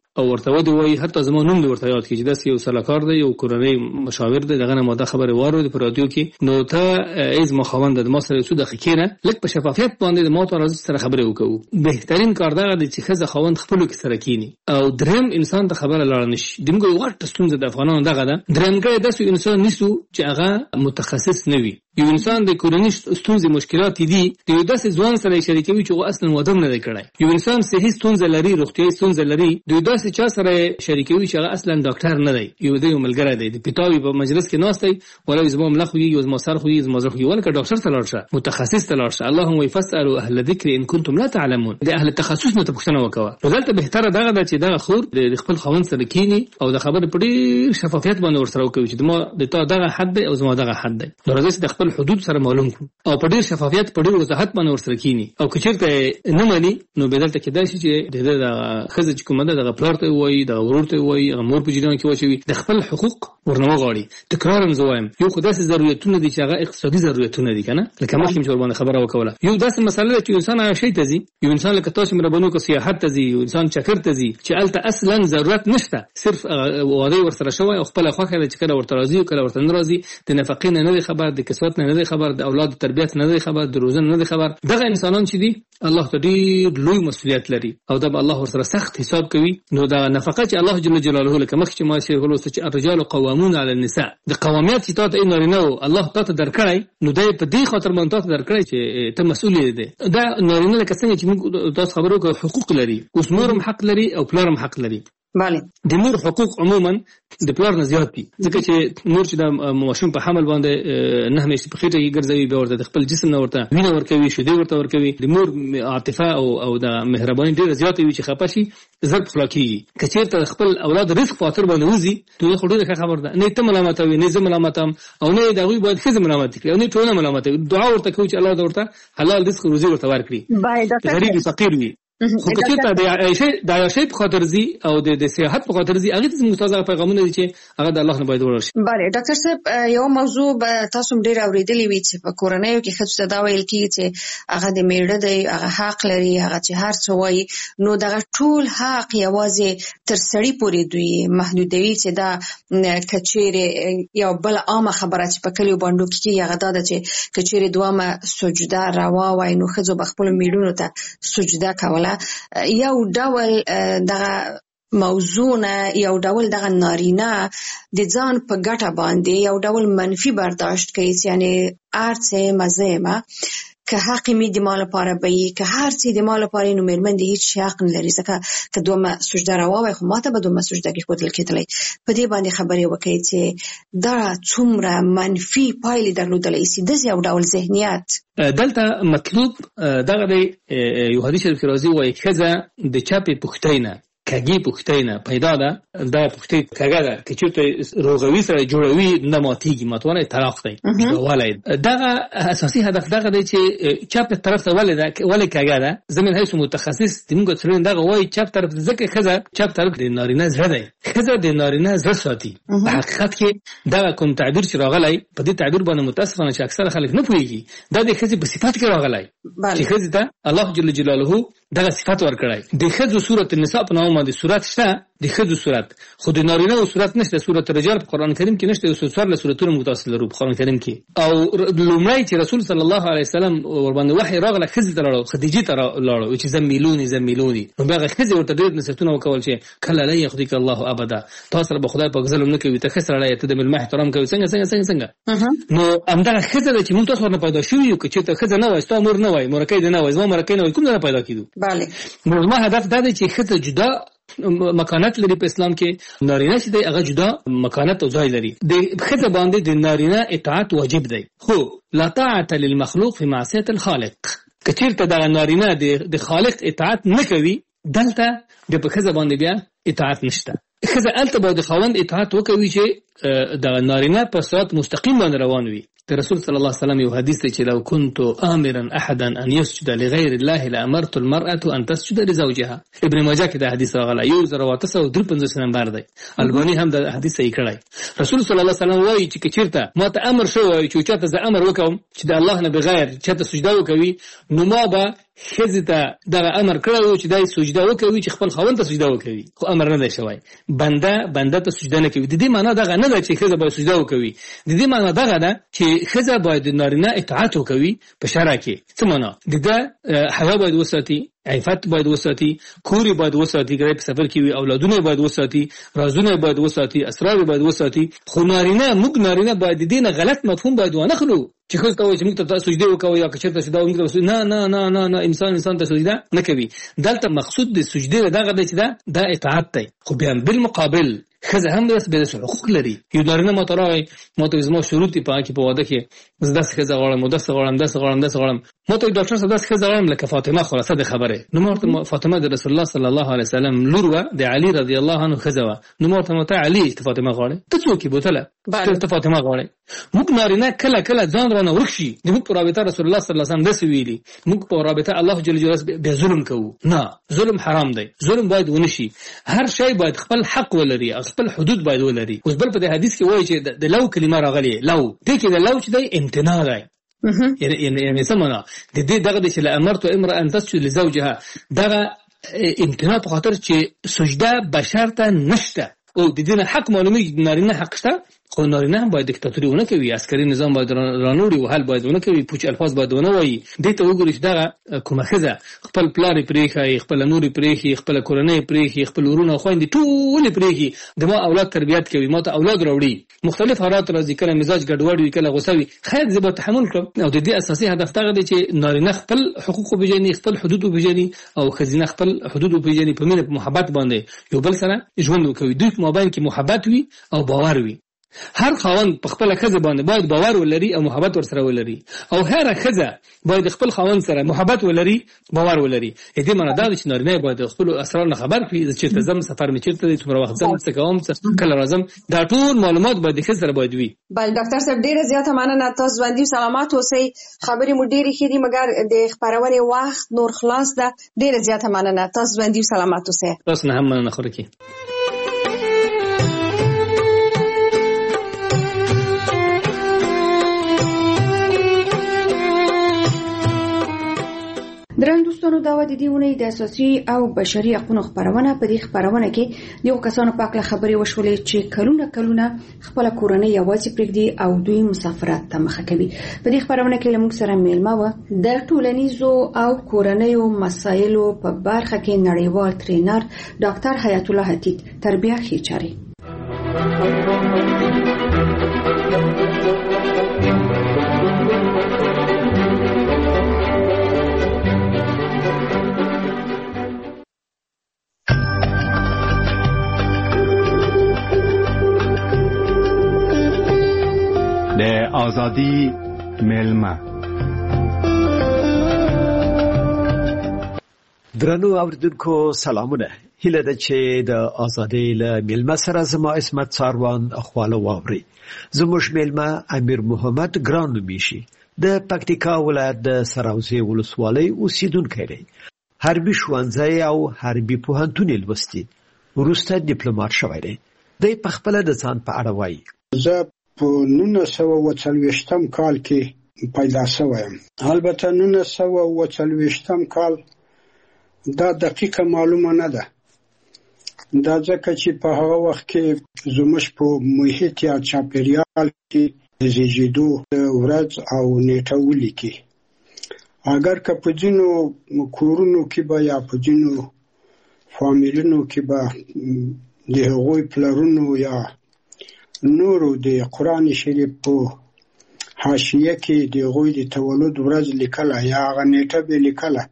او ورته ودی وای حتی زمونږ نوم ورته یاد کیږي د یو سلاکار دی یو کورنۍ مشاور دی دغه ماده خبره واره په رادیو کې نو ته ایز مخاوند د ما سره سود خکینه لکه په شفافیت باندې د ما ته راځي سره خبره وکړو بهترین کار دا دی چې خزه خوند خپل کې سره کینی او دریم انسان ته خبره لاړ نشي دمګو ورته ستونزه د افغانانو دغه ده درېمګه داسې انسان نیسو چې هغه متخصص نه وي یو انسان د کورنۍ ستونزې مشکلات دي د یو داسې ځوان سره شریکوي چې اصلا ودم نه کړای یو انسان صحي ستونزه لري روغتیايي ستونزه لري د یو داسې چا سره شریکوي چې هغه اصلا ډاکټر نه دی یو د یو ملګری دی د پیتاوي په مجلس کې ناستي ولا زما ملخ وي یو زما سر خو یو زما زخ وي ولکه ډاکټر ته لاړ شه متخصص ته لاړ شه اللهم يفسروا اهل الذكر ان كنتم لا تعلمون د اهل تخصص نه تپښتنه وکوه ولته بهتره دغه د چې دغه خور د خپل خوند سره کینی او د خبرې په ډیر شفافیت باندې ورسره وکوي چې ما د تا دغه حد دی او زما دغه حد دی درځي د خپل حدود سره معلوم او په ډیر شفافیت په ډیر وضاحت باندې ورسره کینی او کچرته نه مانی نو بدلته کېدای شي چې د خزه چې کومه د پلار ته وایي د ورور ته وایي امور په جریان کې واچوي د خپل حقوق ورنه غواړي تکرار هم زوایم یو خدای سي ضرورتونه دي چې هغه اقتصادي ضرورتونه دي کنه لکه مخکې چې باندې خبره وکوله یو داسې مسله چې انسان هغه شي ته زی یو انسان لکه تاسو مربونو کو سیاحت ته زی یو انسان چکر ته زی چې الته اصلا ضرورت نشته صرف واده ورسره شوی او خپل خوخه چې کله ورته راضي او کله ورته ناراضي د نفقې نه نه خبر د کسوت نه نه خبر د اولاد تربیت نه خبر د روزن نه خبر دغه انسانان چې دي الله ته ډیر لوی مسؤلیت لري او د الله ورسره سخت حساب کوي نو دا نفقه چې الله جل جلاله لکه مخکې چې ما شي ولوس چې الرجال قوامون على النساء د قوامیت چې تاسو یې نارینه الله تاسو درکړی نو دای په دې خاطر باندې تاسو درکړی چې ته مسؤل یې دا نارینه لکه څنګه چې موږ تاسو خبرو کوو حقوق لري اوس مورم حق لري او پلارم حق لري
بله
د مور حقوق عموما د پلار نه زیات دي ځکه چې مور چې د ماشوم په حمل باندې نه همیشه په خېټه کې ګرځوي به ورته د خپل جسم نه ورته وینه ورکوي شیدې ورته ورکوي د مور عاطفه او او د مهرباني ډیره زیاته وي چې خپه شي زړه خلاقي کچېرته خپل اولاد رزق خاطر باندې وزي ته خو ډیره خبر ده نه ته ملامت وي نه زه ملامت ام او نه دا غوي باید خزه ملامت کړي او نه ټول ملامت دعا ورته کوي چې الله دې ورته حلال رزق روزي ورته ورکړي باید غریب فقیر وي خو که څه د شي د شي په خاطر زی او د سیاحت په خاطر زی هغه د مستازه پیغامونه دي چې هغه د الله نه باید ورشي.
بله ډاکټر صاحب یو موضوع به تاسو ډیر اوریدلی وي چې په کورنیو کې خصوصا دا ویل کیږي چې هغه د میړه دی هغه حق لري هغه چې هر څه وایي نو دغه ټول حق یوازې تر سړی پورې دوی محدودوي چې دا کچېره یو بل عامه خبره چې په کلیو باندې کې هغه دا چې کچېره دوامه سجده روا وای نو خځو بخپل میړونو ته سجده کوله یو ډول دغه موضوع نه یو ډول دغه نارینه د ځان په ګټه باندې یو ډول منفي برداشت کوي یعنی ارڅه مزه ما که حق می د مال لپاره به که هر څه د مال لپاره نو مېرمن د هیڅ حق نه لري ځکه که دوه سجده راوای خو ماته به دوه سجده کې خودل کېدلای په دې باندې خبرې وکړي چې دا څومره منفي پایلې درلودلای شي د یو ډول ذهنیت
دلته مطلوب دغه دی یو حدیث شریف راځي وایي خزه د چاپې پختینه کګي پختینه پیدا ده دا پختې کګه ده چې چېرته روغوي سره جوړوي نه ماتيږي ماتونه طلاق دی ولای دغه اساسي هدف دغه دی چې چپ طرف ته ولې ده ولې کګه ده زمين هیڅ متخصص دغه څرین دغه وایي چپ طرف ځکه خزه چپ طرف د نارینه زړه دی خزه د نارینه زړه ساتي په حقیقت کې دا کوم تعبیر چې راغلی په دې تعبیر باندې متاسفانه چې اکثره خلک نه پوهیږي دا د خزه په صفات کې راغلی چې خزه ته الله جل جلاله دغه صفات ورکړای د خزه سورۃ النساء په نوم باندې سورۃ شته د خزه سورۃ خو د نارینه او سورۃ نشته سورۃ الرجال په قران کریم کې نشته او څوار له سوراتونو متصل لري په قران کریم کې او لومړی چې رسول صلی الله علیه وسلم ور باندې وحی راغله خزه ته لاړو خدیجه ته لاړو چې زمیلونی زمیلونی نو هغه خزه ورته ډېر نصیحتونه وکول چې کله لا یخدیک الله ابدا تاسو به خدای په ظلم نه کوي ته خسر لای ته د مل محترم کوي څنګه څنګه څنګه څنګه نو همدغه خزه چې مونږ تاسو نه پیدا شوی یو چې ته خزه نه وای ستاسو مور نه وای مرکې نه وای زما مرکې نه وای کوم نه پیدا کیدو
بله
نو ما هدف دا دی چې خزه جدا مکانت لري په اسلام کې نارینه چې دی هغه جدا مکانت او ځای لري د خزه باندې د نارینه اطاعت واجب دی خو لا طاعت للمخلوق في معصيه الخالق کچیرته د نارینه د خالق اطاعت نه کوي دلته د په خزه باندې بیا اطاعت نشته خزه الته باندې خاوند اطاعت وکوي چې د نارینه په صراط مستقیم باندې روان وي رسول صلی الله علیه وسلم یو حدیث دی چې لو كنت امرا احدا ان يسجد لغير الله لامرت المراه ان تسجد لزوجها ابن ماجه کې دا حدیث راغلی یو زر او تاسو درې پنځه نمبر دی البانی هم دا حدیث یې کړی رسول صلی الله علیه وسلم وایي چې چیرته ما ته امر شو چې چاته ز امر وکوم چې د الله نه بغیر چاته سجده وکوي نو ما به خزه ته دغه امر کړو چې دای سجده وکوي چې خپل خاوند ته سجده وکوي خو امر نه دی شوی بنده بنده ته سجده نه کوي د دې معنی دغه نه ده چې خزه باید سجده وکوي د دې معنی دغه ده چې خزه باید نارینه اطاعت وکوي په شرع کې څه معنی د ده حیا باید وساتي عفت باید وساتي کوري باید وساتي ګرای په سفر کې وي اولادونه باید وساتي رازونه باید وساتي اسرار باید وساتي خو نارینه موږ نارینه باید دین غلط مفهوم باید ونه خلو چې خو ته چې موږ ته سجده وکوي یا چې ته سجده وکوي نه نه نه نه نه انسان انسان ته سجده نه کوي دلته مقصود د سجده دغه دی چې دا د اطاعت دی خو بیا بالمقابل خزه هم داس به حقوق لري یو نارینه متراوي ماته زما شروط په کې په واده کې زداس خزه غواړم مدس غواړم داس غواړم داس غواړم ماته ډاکټر صداس خزه غواړم لکه فاطمه خلاصه د خبره نو مرته فاطمه د رسول الله صلی الله علیه وسلم لور د علی رضی الله عنه خزه نو مرته مت علی ته فاطمه غواړي ته څوک بوتله ته فاطمه غواړي موږ نارینه کله کله ځان رانه ورخشي د موږ په رابطه رسول الله صلی الله علیه وسلم د سویلی موږ په رابطه الله جل جلاله به ظلم کوو نه ظلم حرام دی ظلم باید ونشي هر شی باید خپل حق ولري خپل حدود باید ولري اوس بل په حدیث کې وایي چې د لو کلمه راغلي لو دې کې د لو چې دی امتناع دی یعنی یعنی سمونه د دې دغه چې امرت امرأ ان تسجد لزوجها دغه امتناع په خاطر چې سجده بشر ته نشته او د دې حق معلومي نارینه حق شته خو نارینه هم باید دیکتاتوري ونه کوي عسکري نظام باید رانوړي او حل باید ونه کوي پوچ الفاظ باید ونه وایي دې ته وګورئ چې دغه کومه خزه خپل پلار پرېخي خپل نور پرېخي خپل کورنۍ پرېخي خپل ورونه خويندې ټول پرېخي د ما اولاد تربيت کوي ما ته اولاد راوړي مختلف حالات راځي کله مزاج ګډوډ وي کله غوسه وي خیر زه به تحمل کړم او د دې اساسي هدف دا دی چې نارینه خپل حقوق وبېژني خپل حدود وبېژني او خزینه خپل حدود وبېژني په مینه په محبت باندې یو بل سره ژوند وکوي دوی په مابین کې محبت وي او باور وي هر خاوند په خپل خزه باندې باید باور ولري او محبت ورسره ولري او هر خزه باید خپل خاوند سره محبت ولري باور ولري دې معنی دا چې نارینه باید خپل اسرار نه خبر کړي چې ته زم سفر می چیرته څومره وخت زم څه کوم څه کله راځم دا ټول معلومات باید خزه سره باید وي
بل ډاکټر صاحب ډیره زیاته مننه تاسو باندې سلامات اوسئ خبرې مو ډیره ښې دي مګر د خبرونې وخت نور خلاص ده ډیره زیاته مننه تاسو باندې سلامات اوسئ
تاسو نه هم مننه خو کې
درنو دوستانو دا و د دې ونې د اساسي او بشري حقوقو خبرونه په دې خبرونه کې د کسانو په اړه خبرې وشولې چې کلونه کلونه خپل کورنۍ یوازې پرېږدي او دوی مسافرت ته مخه کوي په دې خبرونه کې موږ سره میلمه و د ټولنیزو او کورنیو مسایلو په برخه کې نړیوال ټرینر ډاکټر حیات الله حتیت تربیه خېچاري
د آزادی میلمه
درنو اوریدونکو سلامونه هیله ده چې د آزادی له میلمه سره زما اسمت ساروان خواله واوري زموږ میلمه امیر محمد ګران نومیشي د پکتیکا ولایت د سراوزي ولسوالۍ اوسیدونکی دی حربي ښوونځی او حربي پوهنتون لوستي وروسته ډیپلوماټ شوی دی دی په خپل د ځان په اړه وایي
زه په نولس سوه اوه څلوېښتم کال کې پیدا شوم البته نولس سوه اوه څلوېښتم کال دا دقیقه معلومه نه ده دا ځکه چې په هغه وخت کې زموږ په محیط یا چاپیریال کې د زیږېدو ورځ او نیټه ولیکي اگر که په ځینو کورونو کې به یا په ځینو فامیلونو کې به د هغوی پلرونو یا نورو د قرآن شریف په حاشیه کې د هغوی د تولد ورځ لیکله یا هغه نیټه به لیکله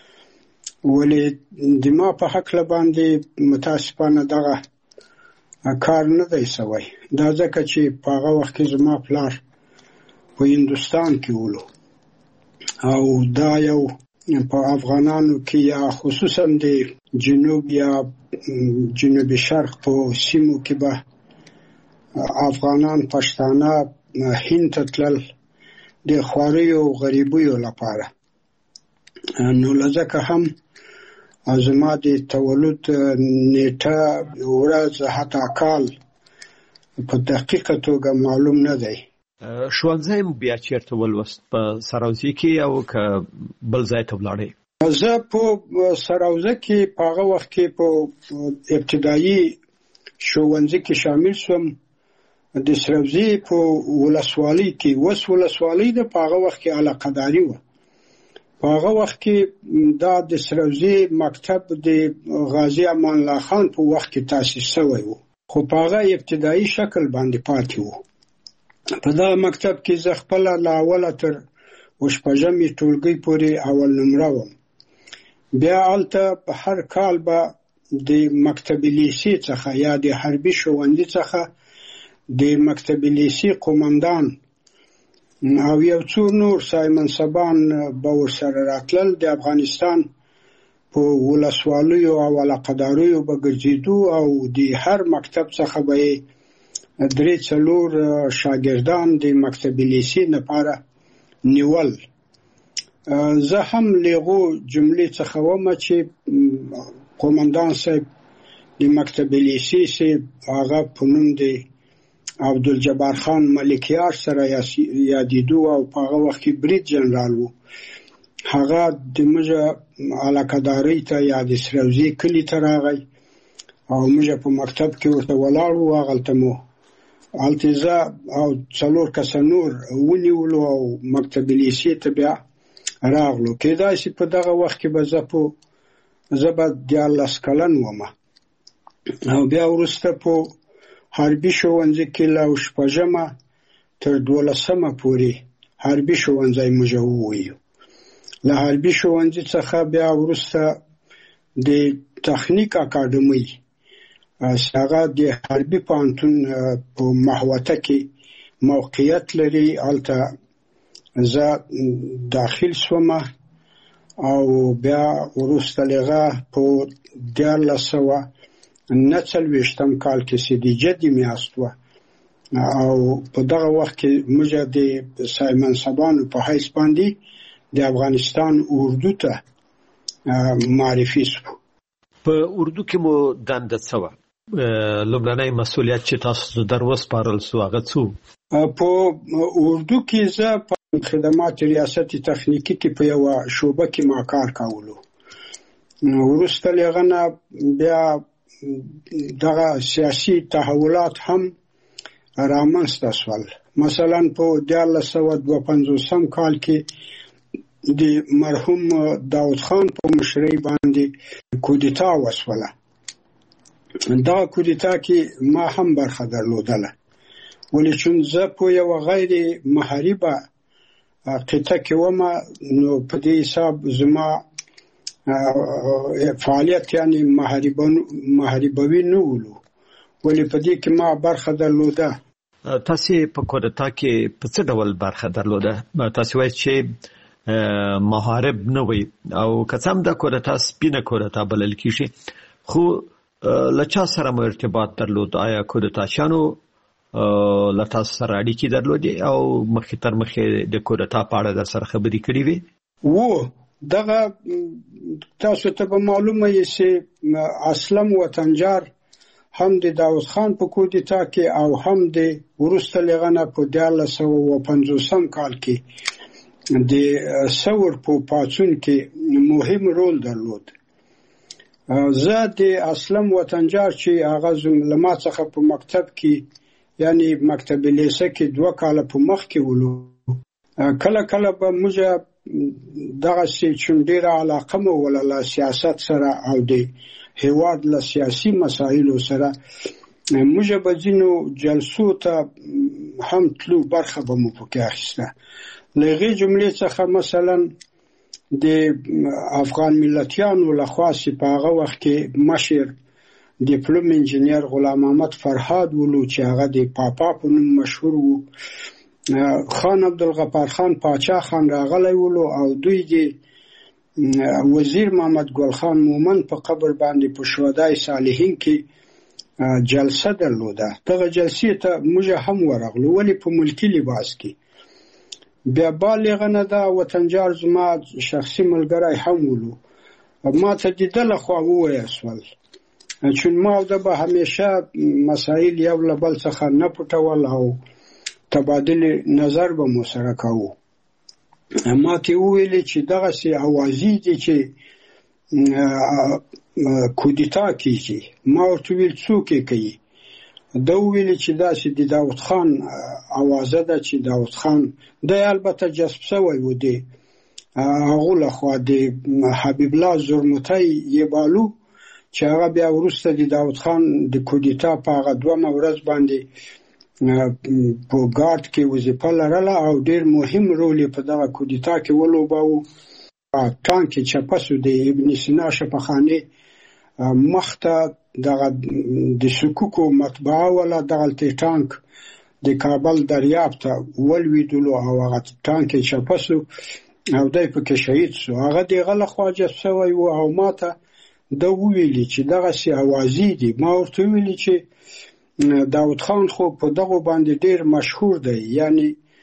ولې د ما په هکله باندې متاسفانه دغه کار نه دی شوی دا ځکه چې په هغه وخت کې زما پلار په هندوستان کې ولو او دا یو په افغانانو کې یا خصوصا د جنوب یا جنوب شرق په سیمو کې به افغانان پښتانه هند ته تلل د خواریو غریبیو لپاره نو لږه هم زما د تولد نیټه ورځ حتی کال په دقیقه توګه معلوم نه دی
ښوونځی مو بیا چیرته ولوست په سراوزي کې او که بل ځای ته ولاړې
زه په سراوزه کې په هغه وخت کې په ابتدایي ښوونځي کې شامل شوم. د سراوزي په ولسوالۍ کې وس ولسوالۍ د په هغه وخت کې علاقه‌داري وه. په هغه وخت کې دا د سراوزي مکتب د غازي امان الله خان په وخت کې تاسیس شوی و، خو په هغه ابتدایي شکل باندې پاتې و. په دا مکتب کې زه خپله له اوله تر وشپږمې ټولګۍ پورې اول نمره وم. بیا هلته په هر کال به د مکتب لیسې څخه یا د حربي ښوونځي څخه د مکتب لیسې قومندان او یو څو نور سایمنصبان به ورسره راتلل. د افغانستان په ولسوالیو او علاقه‌داریو به ګرځېدو او د هر مکتب څخه به یې درې څلور شاګردان د مکتب لیسې لپاره نیول. زه هم لیغو جملې څخه وم چې قومندان صاحب د مکتب لیسې صاحب هغه په نوم د عبدالجبار خان ملکیار سره یادېدو او په هغه وخت کې برید جنرال و. هغه د موږ علاقه‌دارۍ ته یا د سراوزي کلي ته راغی او موږ په مکتب کې ورته ولاړ وو. هغلته مو هلته زه او څلور کسه نور ونیولو او مکتب لیسې ته بیا راغلو. کېدای شي په دغه وخت کې به زه په زه به دیارلس کلن وم او بیا وروسته په حربي ښوونځي کې له شپږمه تر دولسمه پورې حربي ښوونځی موږ وویو. له حربي ښوونځي څخه بیا وروسته د تخنیک اکاډمۍ هغه د حربي پوهنتون په محوطه کې موقعیت لري. هلته زه داخل شوم او بیا وروسته لغه په دیارلس سوه نه څلوېښتم کال کې سدیجه د میاشت وه او په دغه وخت کې موږ د سایمنصبانو په حیث باندې د افغانستان اردو ته معرفي شو.
په اردو کې مو دنده څه وه؟ لومړنی مسؤلیت چې تاسو در وسپارل سو هغه څه؟
په اردو کې زه په خدمات ریاست تخنیکی کې په یوه شعبه کې ما کار کولو. وروسته له هغه نه بیا دغه سیاسي تحولات هم رامنځته شول. مثلا په دیارلس سوه دوه پنځوسم کال کې د مرحوم داود خان په مشرۍ باندې کودتا وشوله. دغه کودتا کې ما هم برخه درلودله، ولې چون زه په یوه غیر محاربه قطعه کې وم، نو په دې حساب زما فعالیت یعنی محاربوي نه ولو، ولې په دې کې ما برخه درلوده.
تاسو په کودتا کې په څه ډول برخه درلوده؟ تاسو وایئ چې محارب نه وي او کڅم د کودتا سپینه کودتا بلل کیږي، خو لچا سره مو ارتباط درلود؟ آیا کودتاشانو لتا سره اړیکې درلودې او مخکې تر مخکې د کودتا په اړه در سره خبرې کړې وې؟
وو دغه تاسو ته به معلومه یې چې اسلم وطنجار هم د داود خان په کودتا کې او هم د وروسته لغه نه په دیارلس سوه اوه پنځوسم کال کې د ثور په پاڅون کې مهم رول درلود. زه د اسلم وطنجار چې هغه له ما څخه په مکتب کې یعنی مکتب لیسه کې دوه کاله په مخ کې ولو، کله کله به موږ دغه چې ډېره علاقه مو ولله سیاست سره او د هیواد له سیاسي مسایلو سره، موږ به ځینو جلسو ته هم تلو، برخه به مو پکې اخیسته. له هغې جملې څخه مثلا د افغان ملتیانو لخوا چې په هغه وخت کې مشر ډیپلوم انجینیر غلام محمد فرهاد ولو چې هغه د پاپا په نوم مشهور وو، خان عبدالغفار خان پاچا خان راغلی ولو او دوی د وزیر محمد ګل خان مومن په قبر باندې په شهدای صالحین کې جلسه درلوده. دغه جلسې ته موږ هم ورغلو، ولې په ملکي لباس کې. بیا بالغ نه دا وطنجار زما شخصي ملګری هم ولو، ما ته د ده لخوا وویل شول، چون ما او ده به همیشه مسایل یو له بل څخه نه پټول او تبادل نظر به مو سره کوو. ما ته ویل چې دغه سي اوازې دي چې کودتا کیږي. ما ورته ویل څوک کوي؟ دا ویل چې دا سي د داوود خان اوازه ده چې داوود خان د البته جسب شوی و دی هغه له خوا د حبیب الله زرمتی یبالو چې هغه بیا وروسته د داوود خان د کودتا په هغه دوه ورځ باندې په ګارد کې وظیفه لرله او ډیر مهم رول په دغه کودتا کې ولوباو. ټانک چپسو د ابن سینا شفاخانه مخته دغه د سکوکو مطبعه ولا دغه ټانک د کابل دریاب ته ولویدلو او هغه ټانک چپسو او دای په کې شهید شو. هغه دغه له خواجه سوی او ماته د ویلي چې دغه سي اوازې دي. ما ورته ویلي چې داوود خان خو په دغه باندې ډیر مشهور دی، یعنی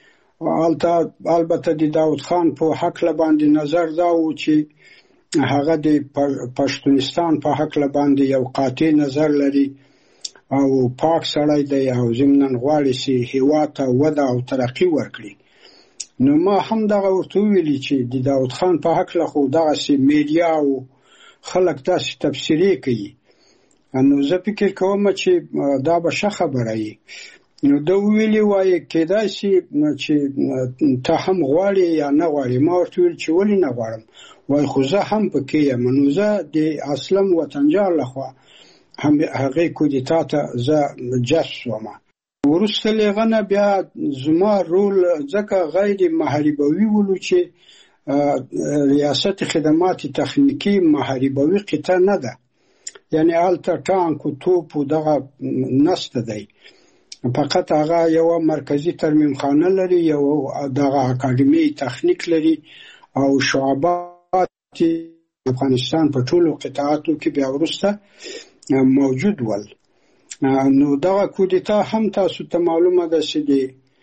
البته د داوود خان په حق له باندې نظر دا و چې هغه د پښتونستان په حق له باندې یو قاطع نظر لري او پاک سړی دی او زمنن غواړي چې هیواد ته وده او ترقی ورکړي. نو ما هم دغه ورته ویلي چې د داوود خان په حق له خو دغه سي میډیا او خلک داسې تفسیرې کوي. نو زه فکر کوم چې دا به ښه خبره وي. نو دا ویلي وایي کېدای شي چې ته هم غواړې یا نه غواړې. ما ورته ویل چې ولې نه غواړم؟ وایي خو زه هم پکې یم. نو زه د اسلم وطنجان لخوا هم هغې کودتا ته زه جذب شوم. وروسته له هغه نه بیا زما رول ځکه غیر محاربوي ولو چې ریاست خدمات تخنیکی محاربوي قطعه نه ده، یعنی هلته ټانک و توپ و دغه نسته دی، فقط هغه یو مرکزی ترمیم خانه لري، یو دغه اکاډمي تخنیک لري او شعبات افغانستان په ټولو قطعاتو کې بیا وروسته موجود ول. نو دغه کودتا هم تاسو ته معلومه ده چې د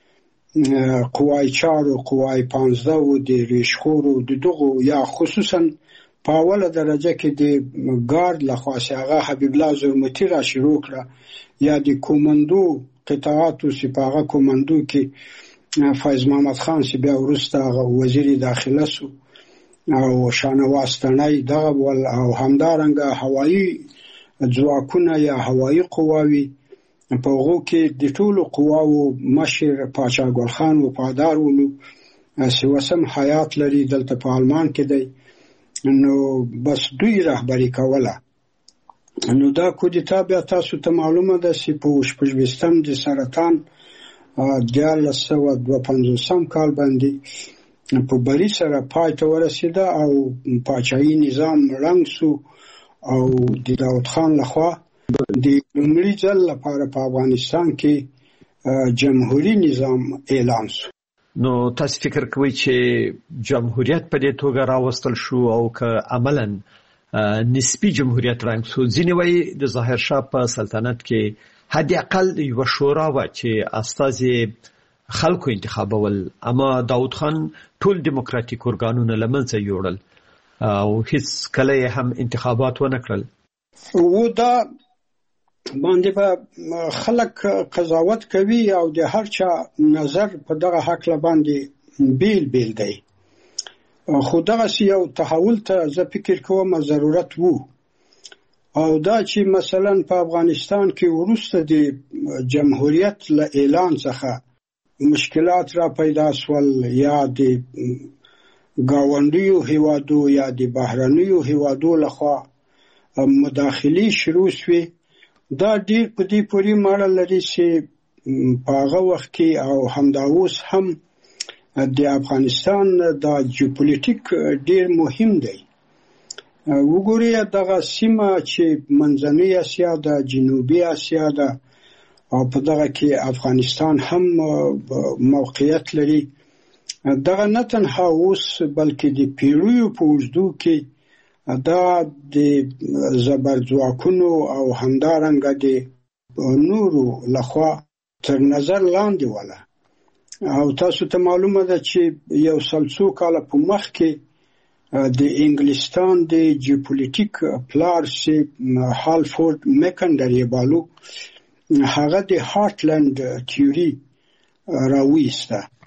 قوای چار او قوای پانزده و د ریشخور او د دغه یا خصوصا په اوله درجه کې د ګارد لخوا هغه حبیب الله زرمتی را شروع کړه، یا د کومندو قطعاتو سپاغه کومندو کې فیض محمد خان چې بیا وروسته وزیر داخله سو او شانواز تڼۍ دغه ول او همدارنګه هوایي ځواکونه یا هوایي قواوي په هغو کې د ټولو قواو مشر پاچا ګل خان وفادار ولو سوسم حیات لري دلته په آلمان کې دی. نو بس دوی رهبری کوله. نو دا کودتا بیا تاسو ته معلومه ده چې په شپږویشتم د سرطان دیارلس سوه دوه پنځوسم کال باندې په بری سره پای ته ورسېده او پاچاهي نظام ړنګ سو او د داوود خان لخوا د لومړي ځل لپاره په افغانستان کې جمهوریت نظام اعلان شو.
نو تاسو فکر کوئ چې جمهوریت په دې توګه راوستل شو او که عملاً نسبی جمهوریت رنګ شو؟ ځینې وایي د ظاهر شاه په سلطنت کې حد اقل یوه شورا وه چې استازي خلکو انتخابول، اما داوود خان ټول دیموکراتیک ارګانونه له منځه یوړل او هیڅ کله هم انتخابات ونه کړل.
و دا باندې به خلک قضاوت کوي او د هر چا نظر په دغه حق له باندې بیل بیل دی، خو دغه یو تحول ته زه فکر کوم ضرورت وو. او دا چې مثلا په افغانستان کې وروسته د جمهوریت له اعلان څخه مشکلات را پیدا سول، یا د گاونډیو هیوادو یا د بهرنیو هیوادو لخوا مداخلې شروع شوې، دا ډیر په دې پورې ماړه لري چې په هغه وخت کې او همدا اوس هم د افغانستان د جیوپولیټیک ډیر مهم دی. وګورئ دغه سیمه چې منځنۍ اسیا ده، جنوبي اسیا ده او په دغه کې افغانستان هم موقعیت لري. دغه نه تنها اوس بلکې د پیړیو په اوږدو کې دا د زبرځواکونو او همدارنګه د نورو لخوا تر نظر لاندې وله. او تاسو ته معلومه ده چې یو سل څو کاله په مخ کې د انګلستان د جیوپولیټیک پلار چې هالفورد میکنډر یې بالو، هغه د هارټلند تیوري راویسته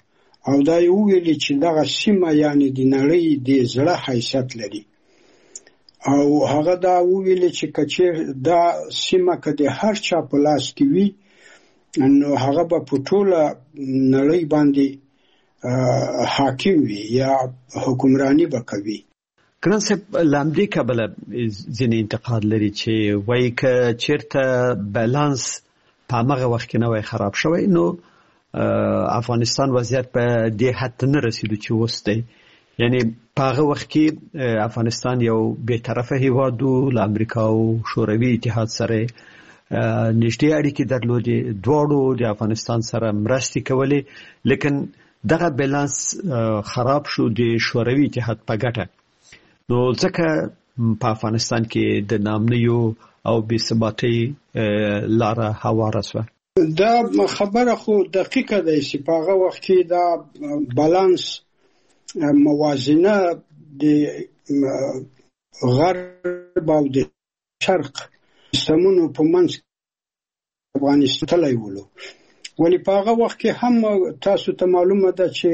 او دا یو ویلي چې دغه سیمه یعنی د نړۍ د زړه حیثیت لري او هغه دا ویلي چې کچیر دا سیمه که د هر چا په لاس کې وي نو هغه به په ټوله نړۍ باندې حاکم وي یا حکمرانی به کوي.
ګران صاحب لامدې کابل ځینې انتقاد لري چې وایي که چیرته بالانس په هغه وخت کې نه وای خراب شوی نو افغانستان وضعیت په دې حد نه رسیدو چې اوس دی. یعنی په هغه وخت کې افغانستان یو بې طرفه هیواد و له امریکا او شوروي اتحاد سره نږدې اړیکې درلودې، دواړو د افغانستان سره مرستې کولې، لیکن دغه بالانس خراب شو د شوروي اتحاد په ګټه. نو ځکه په افغانستان کې د ناامنیو او بې ثباتۍ لاره هواره شوه.
دا خبره خو دقیقه ده چې په هغه وخت کې دا بالانس موازنه د غرب او د شرق سمونو په منځ افغانستان تللی ولو، ولی په هغه وخت کې هم تاسو ته معلومه ده چې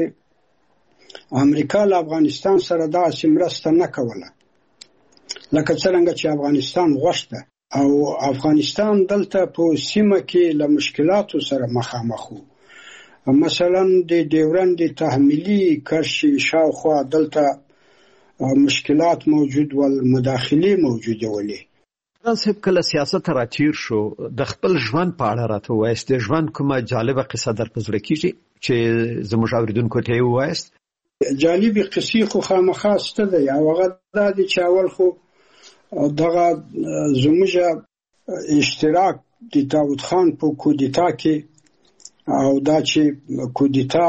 امریکا له افغانستان سره داسې مرسته نه کوله لکه څرنګه چې افغانستان غوښته، او افغانستان دلته په سیمه کې له مشکلاتو سره مخامخ و. مثلا د ډیورند تحمیلي کرښې شاوخوا دلته مشکلات موجود ول، مداخلې موجوده ولې.
ګران صاحب کله سیاست را تیر شو د خپل ژوند په اړه راته ووایاست، د ژوند کومه جالبه قصه در په زړه کېږي چې زموږ اورېدونکو ته یې ووایاست؟
جالبې قصې خو خامخا شته دی، او هغه دا دی چې اول خو دغه زموږ اشتراک د داود خان په کودتا کې او دا چې کودتا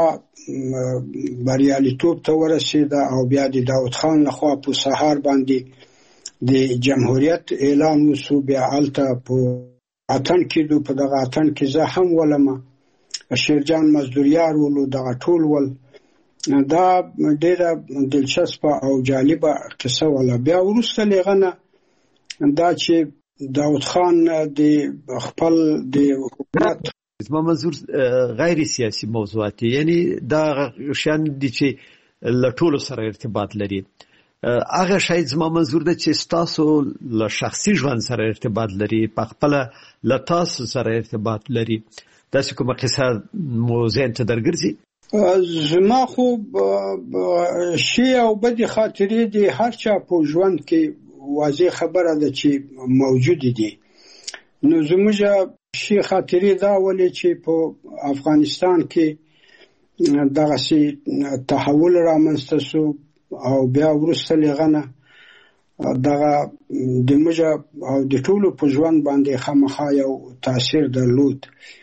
بریالیتوب ته ورسېده او بیا د داود خان لخوا په سهار باندې د جمهوریت اعلان وشو، بیا هلته په اتن کې دو په دغه اتن کې زه هم ولمه، شیرجان مزدوریار ولو، دغه ټول ول. دا ډېره دلچسپه او جالبه قصه وله. بیا وروسته لیغنه دا چې داود خان د خپل د حکومت
زما منظور غیر سیاسي موضوعات، یعنی دا شان دي چې له ټولو سره ارتباط لري. هغه شاید زما منظور ده چې ستاسو له شخصي ژوند سره ارتباط لري، په خپله له تاسو سره ارتباط لري. داسې کومه قصه مو ذهن ته درګرځي؟
زما خو ښې او بدې خاطرې د هر چا په ژوند کې واضح خبره ده چې موجودې دي. نو زموږ ښې خاطرې دا ولې چې په افغانستان کې دغسې تحول رامنځته شو او بیا وروسته لیغنه دغه د موږ او د ټولو په ژوند باندې خامخا یو تاثیر درلود.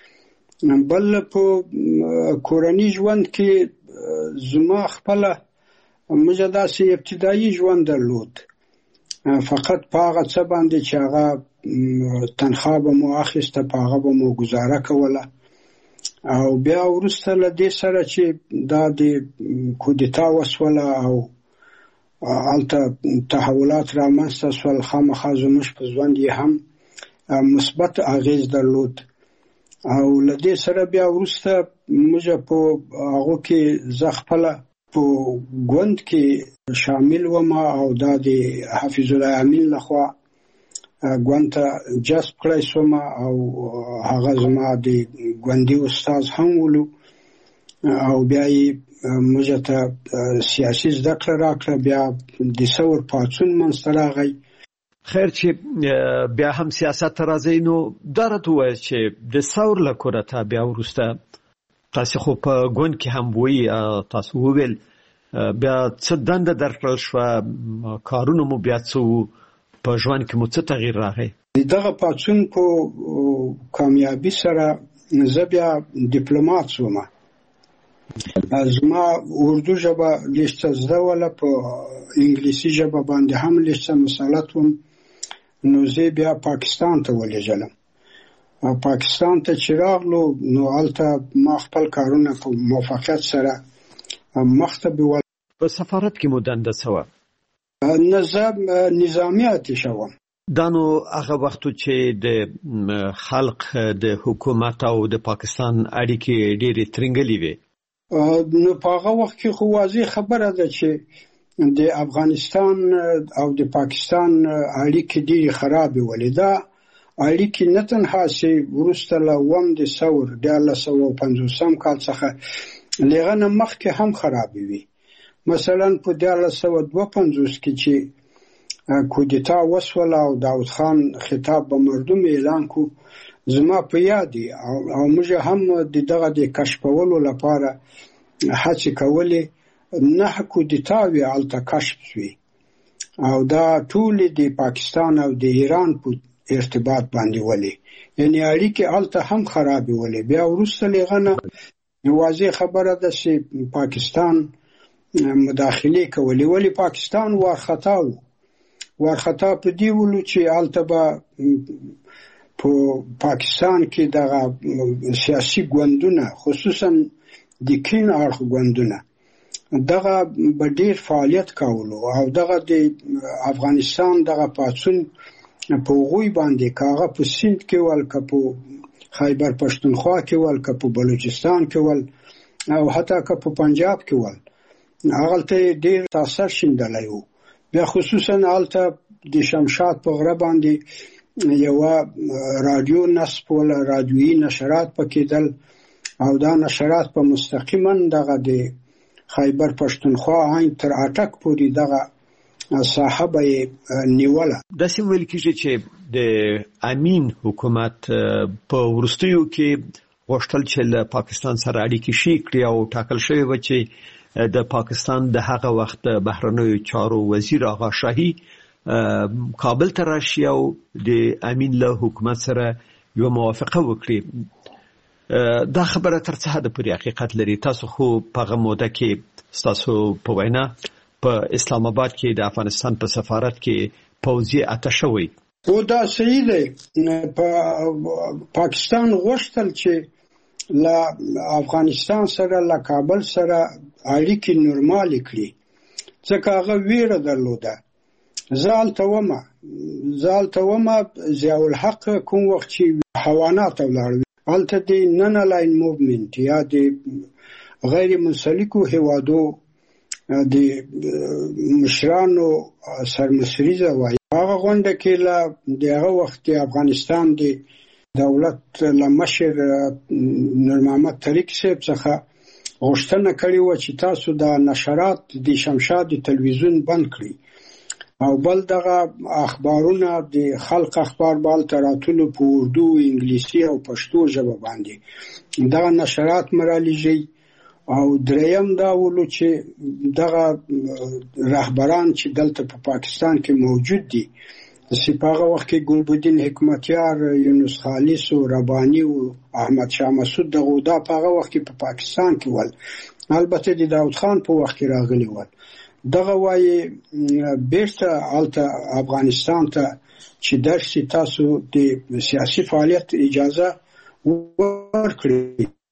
بل په کورني ژوند کې زما خپله موږ داسې ابتدایي ژوند درلود، فقط په هغه څه باندې چې هغه تنخوا به مو اخیسته په هغه به مو ګزاره کوله. او بیا وروسته له دې سره چې دا د کودتا وسوله او هلته تحولات رامنځته شول، خامخا زموږ په ژوند یې هم مثبت اغېز درلود. او له دې سره بیا وروسته موږ په هغو کې زه خپله په ګوند کې شامل وم او دا د حفیظ الله امین لخوا ګوند ته جذب کړی شوم او هغه زما د ګوندي استاد هم ولو، او بیا یې موږ ته سیاسي زده کړه راکړه. بیا د ثور پاڅون منځته راغی.
خیر چې بیا هم سیاست ته راځئ، نو دا راته ووایاست چې د ثور له کورته بیا وروسته تاسې خو په ګوند کې هم وایي، تاسو وویل بیا څه دنده درکړل شوه، کارونه مو بیا څه وو، په ژوند کې مو څه تغییر راغی؟
دغه پاڅون په کامیابي سره زه بیا ډیپلومات شوم. زما اردو ژبه لږ څه زده وله، په انګلیسي ژبه باندې هم لږ څه مسلط وم. نو زه بیا پاکستان ته ولېږلم. پاکستان ته چې راغلو نو هلته ما خپل کارونه په موفقیت سره مخته بیول.
په سفارت کې مو دنده څه وه؟
نظام نظامي اتشه وم.
دا نو هغه وختو چې د خلق د حکومت او د پاکستان اړیکې ډېرې ترنګلې وې.
نو په هغه وخت کې خو واضح خبره ده چې د افغانستان او د پاکستان اړیکې ډېرې خرابې ولې. دا اړیکې نه تنها چې وروسته له اووم د ثور د دیارلس سوه پنځوسم کال څخه له هغه نه مخکې هم خرابې وي. مثلا په دیارلس سوه دوه پنځوس کې چې کودتا وسوله او داود خان خطاب به مردم اعلان کو، زما په یاد دی او موږ هم د دغه د کشفولو لپاره هڅې کولې. نه کودتاوې هلته کشف شوې او دا ټولې د پاکستان او د ایران په ارتباط باندې ولې، یعنې اړیکې هلته هم خرابې ولې. بیا وروسته له هغه نه واضح خبره ده چې پاکستان مداخلې کولې. ولې پاکستان وارخطا و وارخطا په دې ولو چې هلته به په پاکستان کې دغه سیاسي ګوندونه خصوصا د کین اړخ ګوندونه دغه به ډېر فعالیت کولو او دغه د افغانستان دغه پاڅون په هغوی باندې که هغه په سیند کې ول، که په خیبر پښتونخوا کې ول، که په بلوچستان کې ول او حتی که په پنجاب کې ول، هغلته یې ډېر تاثر شیندلی و. بیا خصوصا هلته د شمشاد په غره باندې یوه رادیو نصب وله، رادیویي نشرات پکې دل او دا نشرات په مستقیما دغه د خیبر پښتونخوا عین تر اټک پورې دغه ساحه به یې نیوله.
داسې ویل کېږي چې د امین حکومت په وروستیو کې غوښتل چې له پاکستان سره اړیکې ښې کړي او ټاکل شوې وه چې د پاکستان د هغه وخت بهرنیو چارو وزیر آغا شاهي کابل ته راشي او د امین له حکومت سره یو موافقه وکړي. دا خبره تر څه حده پورې حقیقت لري؟ تاسو خو په هغه موده کې ستاسو په وینا په اسلام آباد کې د افغانستان په سفارت کې پوځي اتشه وئ.
او دا صحیح دی. په پاکستان غوښتل چې له افغانستان سره له کابل سره اړیکې نورمال کړي، ځکه هغه ویره درلوده. زه هلته ومه زه هلته ومه ضیاءالحق کوم وخت چې حیوانات ولاړ وي، هلته د نن الاین موومنټ یا د غیر منسلکو هیوادو د مشرانو سرمسریزه وایي. هغه غونډه کې له دغه وخت افغانستان د دولت له مشر نور محمد طریق صاحب څخه غوښتنه کړې وه چې تاسو د نشرات د شمشاد تلویزیون بند کړئ او بل دغه اخبارونه د خلق اخبار بال تراتلو په اردو، انګلیسي او پښتو ژبه باندې دغه نشرات مرالیږي. او دریم دا ولو چې دغه رهبران چې دلته په پا پاکستان کې موجود دي، سپاغه وخت کې ګلبدین حکمتیار، یونس خالص او ربانی او احمد شاه مسعود دغه دا په هغه وخت کې په پا پاکستان کې ول، البته د داود خان په وخت کې راغلي ول. دغه وایي بیرته هلته افغانستان ته چې درسي تاسو د سیاسي فعالیت اجازه ورکړي.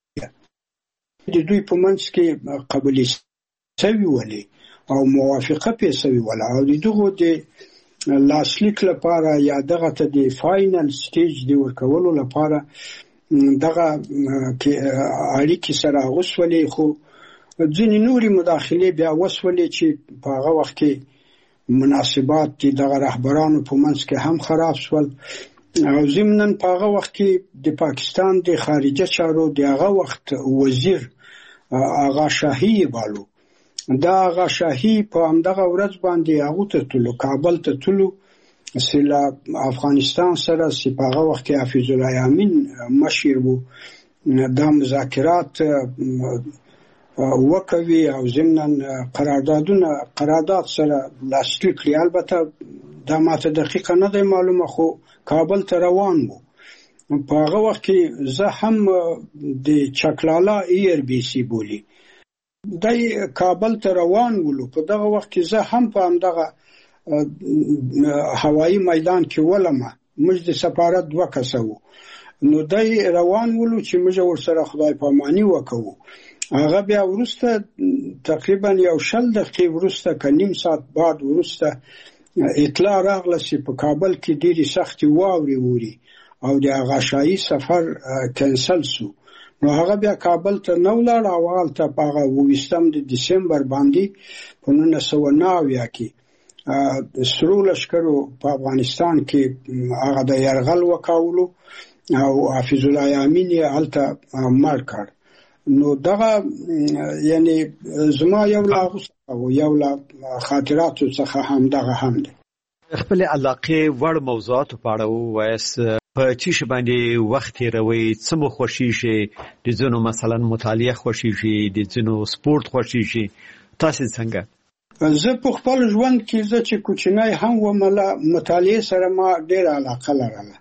د دوی په منځ کې قبولې سوي ولې او موافقه پې سوي وله او د دغو د لاسلیک لپاره یا دغه ته د فاینل سټیج د ورکولو لپاره دغه اړیکې سره اغوستولې، خو ځینې نورې مداخلې بیا وسولې چې په هغه وخت کې مناسبات د دغه رهبرانو په منځ کې هم خراب شول. او ضمناً په هغه وخت کې د پاکستان د خارجه چارو د هغه وخت وزیر آغا شاهي بالو، دا آغا شاهي په همدغه ورځ باندې هغه ته تلو، کابل ته تلو، سلا افغانستان سره چې په هغه وخت کې حفیظ الله یامین مشر وو، دا مذاکرات وکوي او ضمناً قراردادونه قرارداد سره لاسلیک کړي. البته دا ماته دقیقه نه دی معلومه، خو کابل ته روان وو. په هغه وخت کې زه هم د چکلالا ایر بی سی بولی دی کابل ته روان ولو. په دغه وخت کې زه هم په همدغه هوایي میدان کې ولمه، موږ د سفارت دوه کسه وو. نو دی روان ولو چې موږ ورسره خدای پاماني وکړو. هغه بیا وروسته تقریبا یو شل دقیقې وروسته که نیم ساعت بعد وروسته اطلاع راغله چې په کابل کې ډېرې سختې واورې ووري او د آغا شاهي سفر کنسل سو. نو هغه بیا کابل ته نو لاړ او هلته په هغه اوویشتم د دسمبر باندې په نولس سوه نهه اویا کې د سرو لښکرو په افغانستان کې هغه د یرغل وکولو او حافظ الله یامین یې هلته مړ کړ. نو دغه یعنی زما یو لا او یو لا خاطراتو څخه هم دغه هم دی.
خپل علاقه وړ موضوعات په اړه وایس په چی شي باندې وخت تیروي، څه مو خوښیږي، د ځینو مثلا مطالعه خوښیږي، د ځینو سپورت خوښیږي، تاسو څنګه؟
زه په خپل ژوند کې زه چې کوچنی هم وم مطالعه سره ما ډېر علاقه لرله.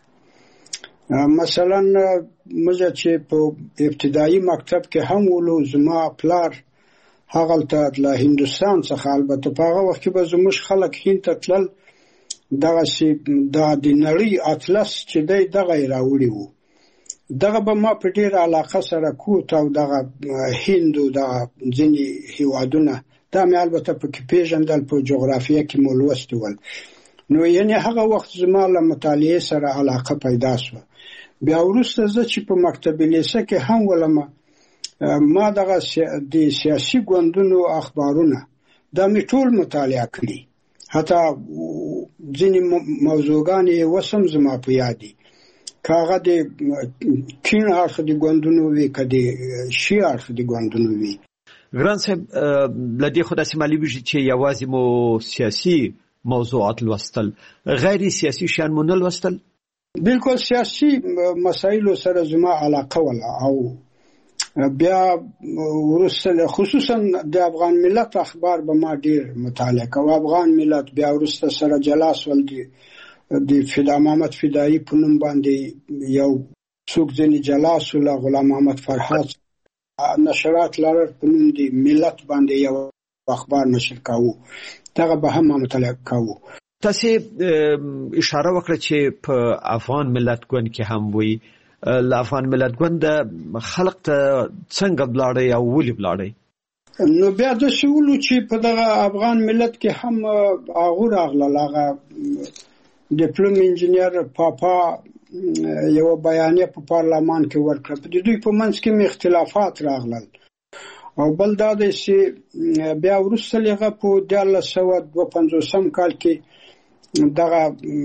مثلا مزه چې په ابتدایي مکتب کې هم ولو زما پلار هغلته له هندوستان څخه، البته په هغه وخت کې به زموږ خلک هند ته تلل، دغه چې دا د نړۍ اطلس چې دی دغه یې راوړي وو. دغه به ما په ډېره علاقه سره کوت او دغه هندو دغه ځینې هېوادونه دا مې البته پکې پېژندل، په جغرافیه کې مو لوستي ول. نو یعنې هغه وخت زما له مطالعې سره علاقه پیدا شوه. بیا وروسته زه چې په مکتب لیسه کې هم ولم، ما دغه د سیاسي ګوندونو اخبارونه دا مې ټول مطالعه کړي، حتی ځینې موضوعګانې یې اوس هم زما په یاد دي، که هغه د کیڼ اړخ د ګوندونو وي که د ښي اړخ د ګوندونو وي.
ګران صاحب، له دې خو داسې معلومیږي چې یوازې مو سیاسي موضوعات لوستل، غیر سیاسي شیان مو نه لوستل؟
بالکل سیاسي مسایلو سره زما علاقه وله، او بیا وروسته خصوصا د افغان ملت اخبار به ما ډیر مطالعه کوه. افغان ملت بیا وروسته سره جلا سول، د فدا محمد فدایي په نوم باندې یو څوک ځینې جلا سول، غلام محمد فرهاد نشرات لرل په نوم د ملت باندې یو اخبار نشر کاوه، دغه به هم مطالعه کاوه.
تاسو اشاره وکړه چې په افغان ملت ګوند کې هم وي، له افغان ملت ګوند خلق ته څنګه بلاړی او ولې بلاړی؟
نو بیا د شولو چې په دغه افغان ملت کې هم هغه راغله، هغه ډیپلوم انجینیر پاپا یو بیانیه په پارلمان کې ورکړه، په دوی په منځ کې اختلافات راغلل. او بل دا دی چې بیا وروسته هغه په دیارلس سوه دوه پنځوسم کال کې دغه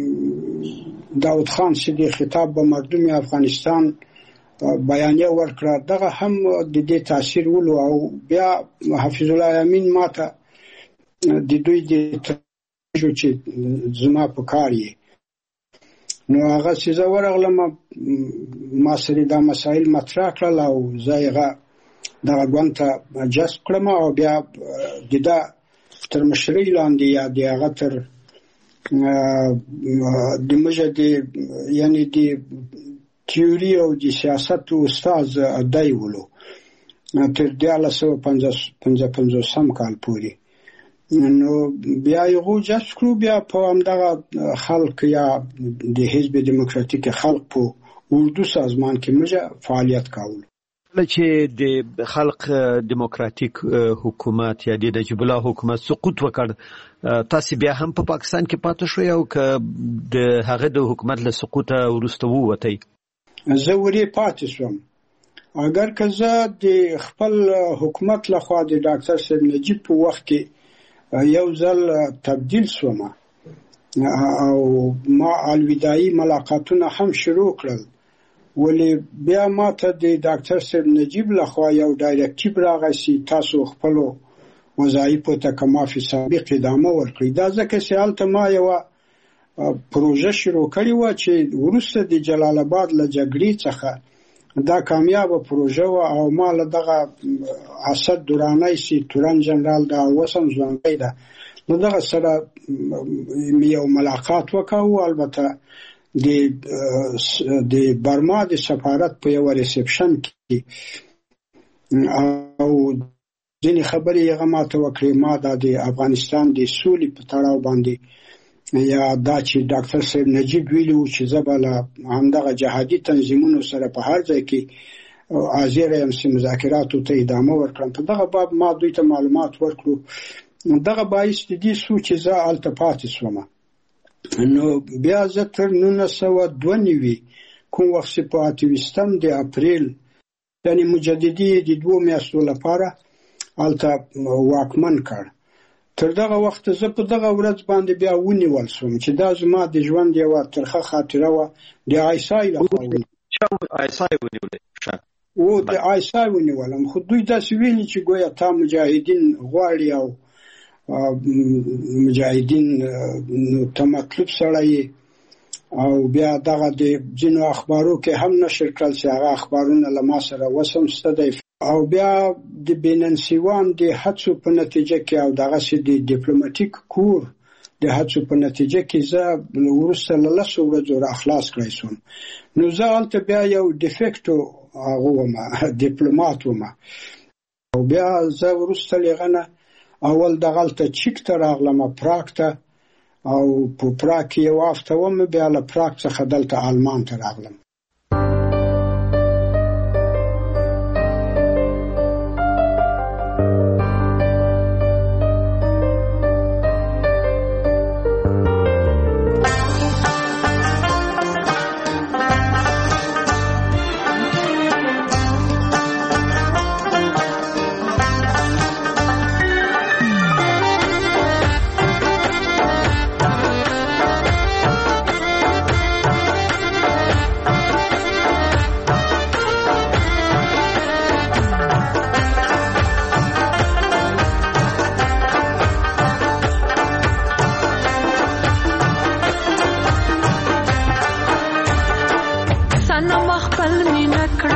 داود خان صدیق خطاب به مردم افغانستان بیانیه ورکړه، دغه هم د دې تاثیر ولو. او بیا حافظ الله یامین ماته د دوی د تجربه چې زما په کار یې، نو هغه چې زه ورغلم ما سره دا مسایل مطرح کړل او زه هغه دغه ګوند ته جذب کړم، او بیا د ده تر مشرۍ لاندې یا د هغه تر د مجه د یعنې د تیوري او د سیاست استاد دی ولو تر دیارلس سوه پنځه پنځوسم کال پورې. نو بیا یې جذب کړو، بیا په همدغه خلق یا د حزب دموکراتیک خلق په اردو سازمان کې مجه فعالیت کاول.
چې د خلق دموکراتیک حکومت یا د نجیب الله حکومت سقوط وکړ، تاسو بیا هم په پاکستان کې پاتې شوی او که د هغه د حکومت له سقوط وروسته ووتی؟
زه ورې پاتې شوم. اگر که زه د خپل حکومت لخوا د ډاکټر صاحب نجیب په وخت کې یو ځل تبدیل شوم او ما الوداعي ملاقاتونه هم شروع کړل، ولی بیا ما ته د ډاکټر صاحب نجیب لخوا یو ډایرکټیو راغی چې تاسو خپل وظایفو ته کما فی سابق ادامه ورکړئ. دا ځکه چې هلته ما یوه پروژه شروع کړې وه چې وروسته د جلال آباد له جګړې څخه دا کامیابه پروژه وه، او ما له دغه اسد درانی چې تورن جنرال دا اوس هم ژوندی ده، له دغه سره مې یو ملاقات وکړو. البته د د برما د سفارت په یو ریسپشن کې او ځینې خبرې هغه ماته وکړې، ما دا د افغانستان د سولې په تړاو باندې یا دا چې ډاکټر صاحب نجیب ویلي و چې زه به له همدغه جهادي تنظیمونو سره په هر ځای کې حاضره یم چې مذاکراتو ته ادامه ورکړم. په دغه باب ما دوی ته معلومات ورکړو، دغه باعث د دې شو چې زه هلته پاتې شوم. نو بیا زه تر نولس سوه دوه نوي کوم وخت چې په اته ویشتم د اپریل یعنی مجددي د دوه میاشتو لپاره الته واکمن کړ. تر دغه وخت زه په دغه ورځ باندې بیا ونیول شوم چې دا زما د ژوند یوه ترخه خاطره وه. د آیسای لخوا
آیسای ونیولې
او د آیسای ونیولم، خو دوی داسې ویلي چې ګویا تا مجاهدین غواړي او مجاهدین نو ته مطلوب سړی او بیا دغه د ځینو اخبارو کې هم نشر کړل چې هغه اخبارونه له ما سره وسمسته دی او بیا د بیننسیوان د هڅو په نتیجه کې او دغسې د ډیپلوماټیک کور د هڅو په نتیجه کې زه وروسته له لسو ورځو راخلاص کړی شوم. نو زه هلته بیا یو ډیفیکټو هغه ومه ډیپلومات ومه او بیا زه وروسته له هغه نه اول دغلته چیک ته راغلم، پراګ ته، او په پراګ کې یو هفته ومه، بیا له پراګ څخه دلته آلمان ته راغلم.
خپل مینا کړ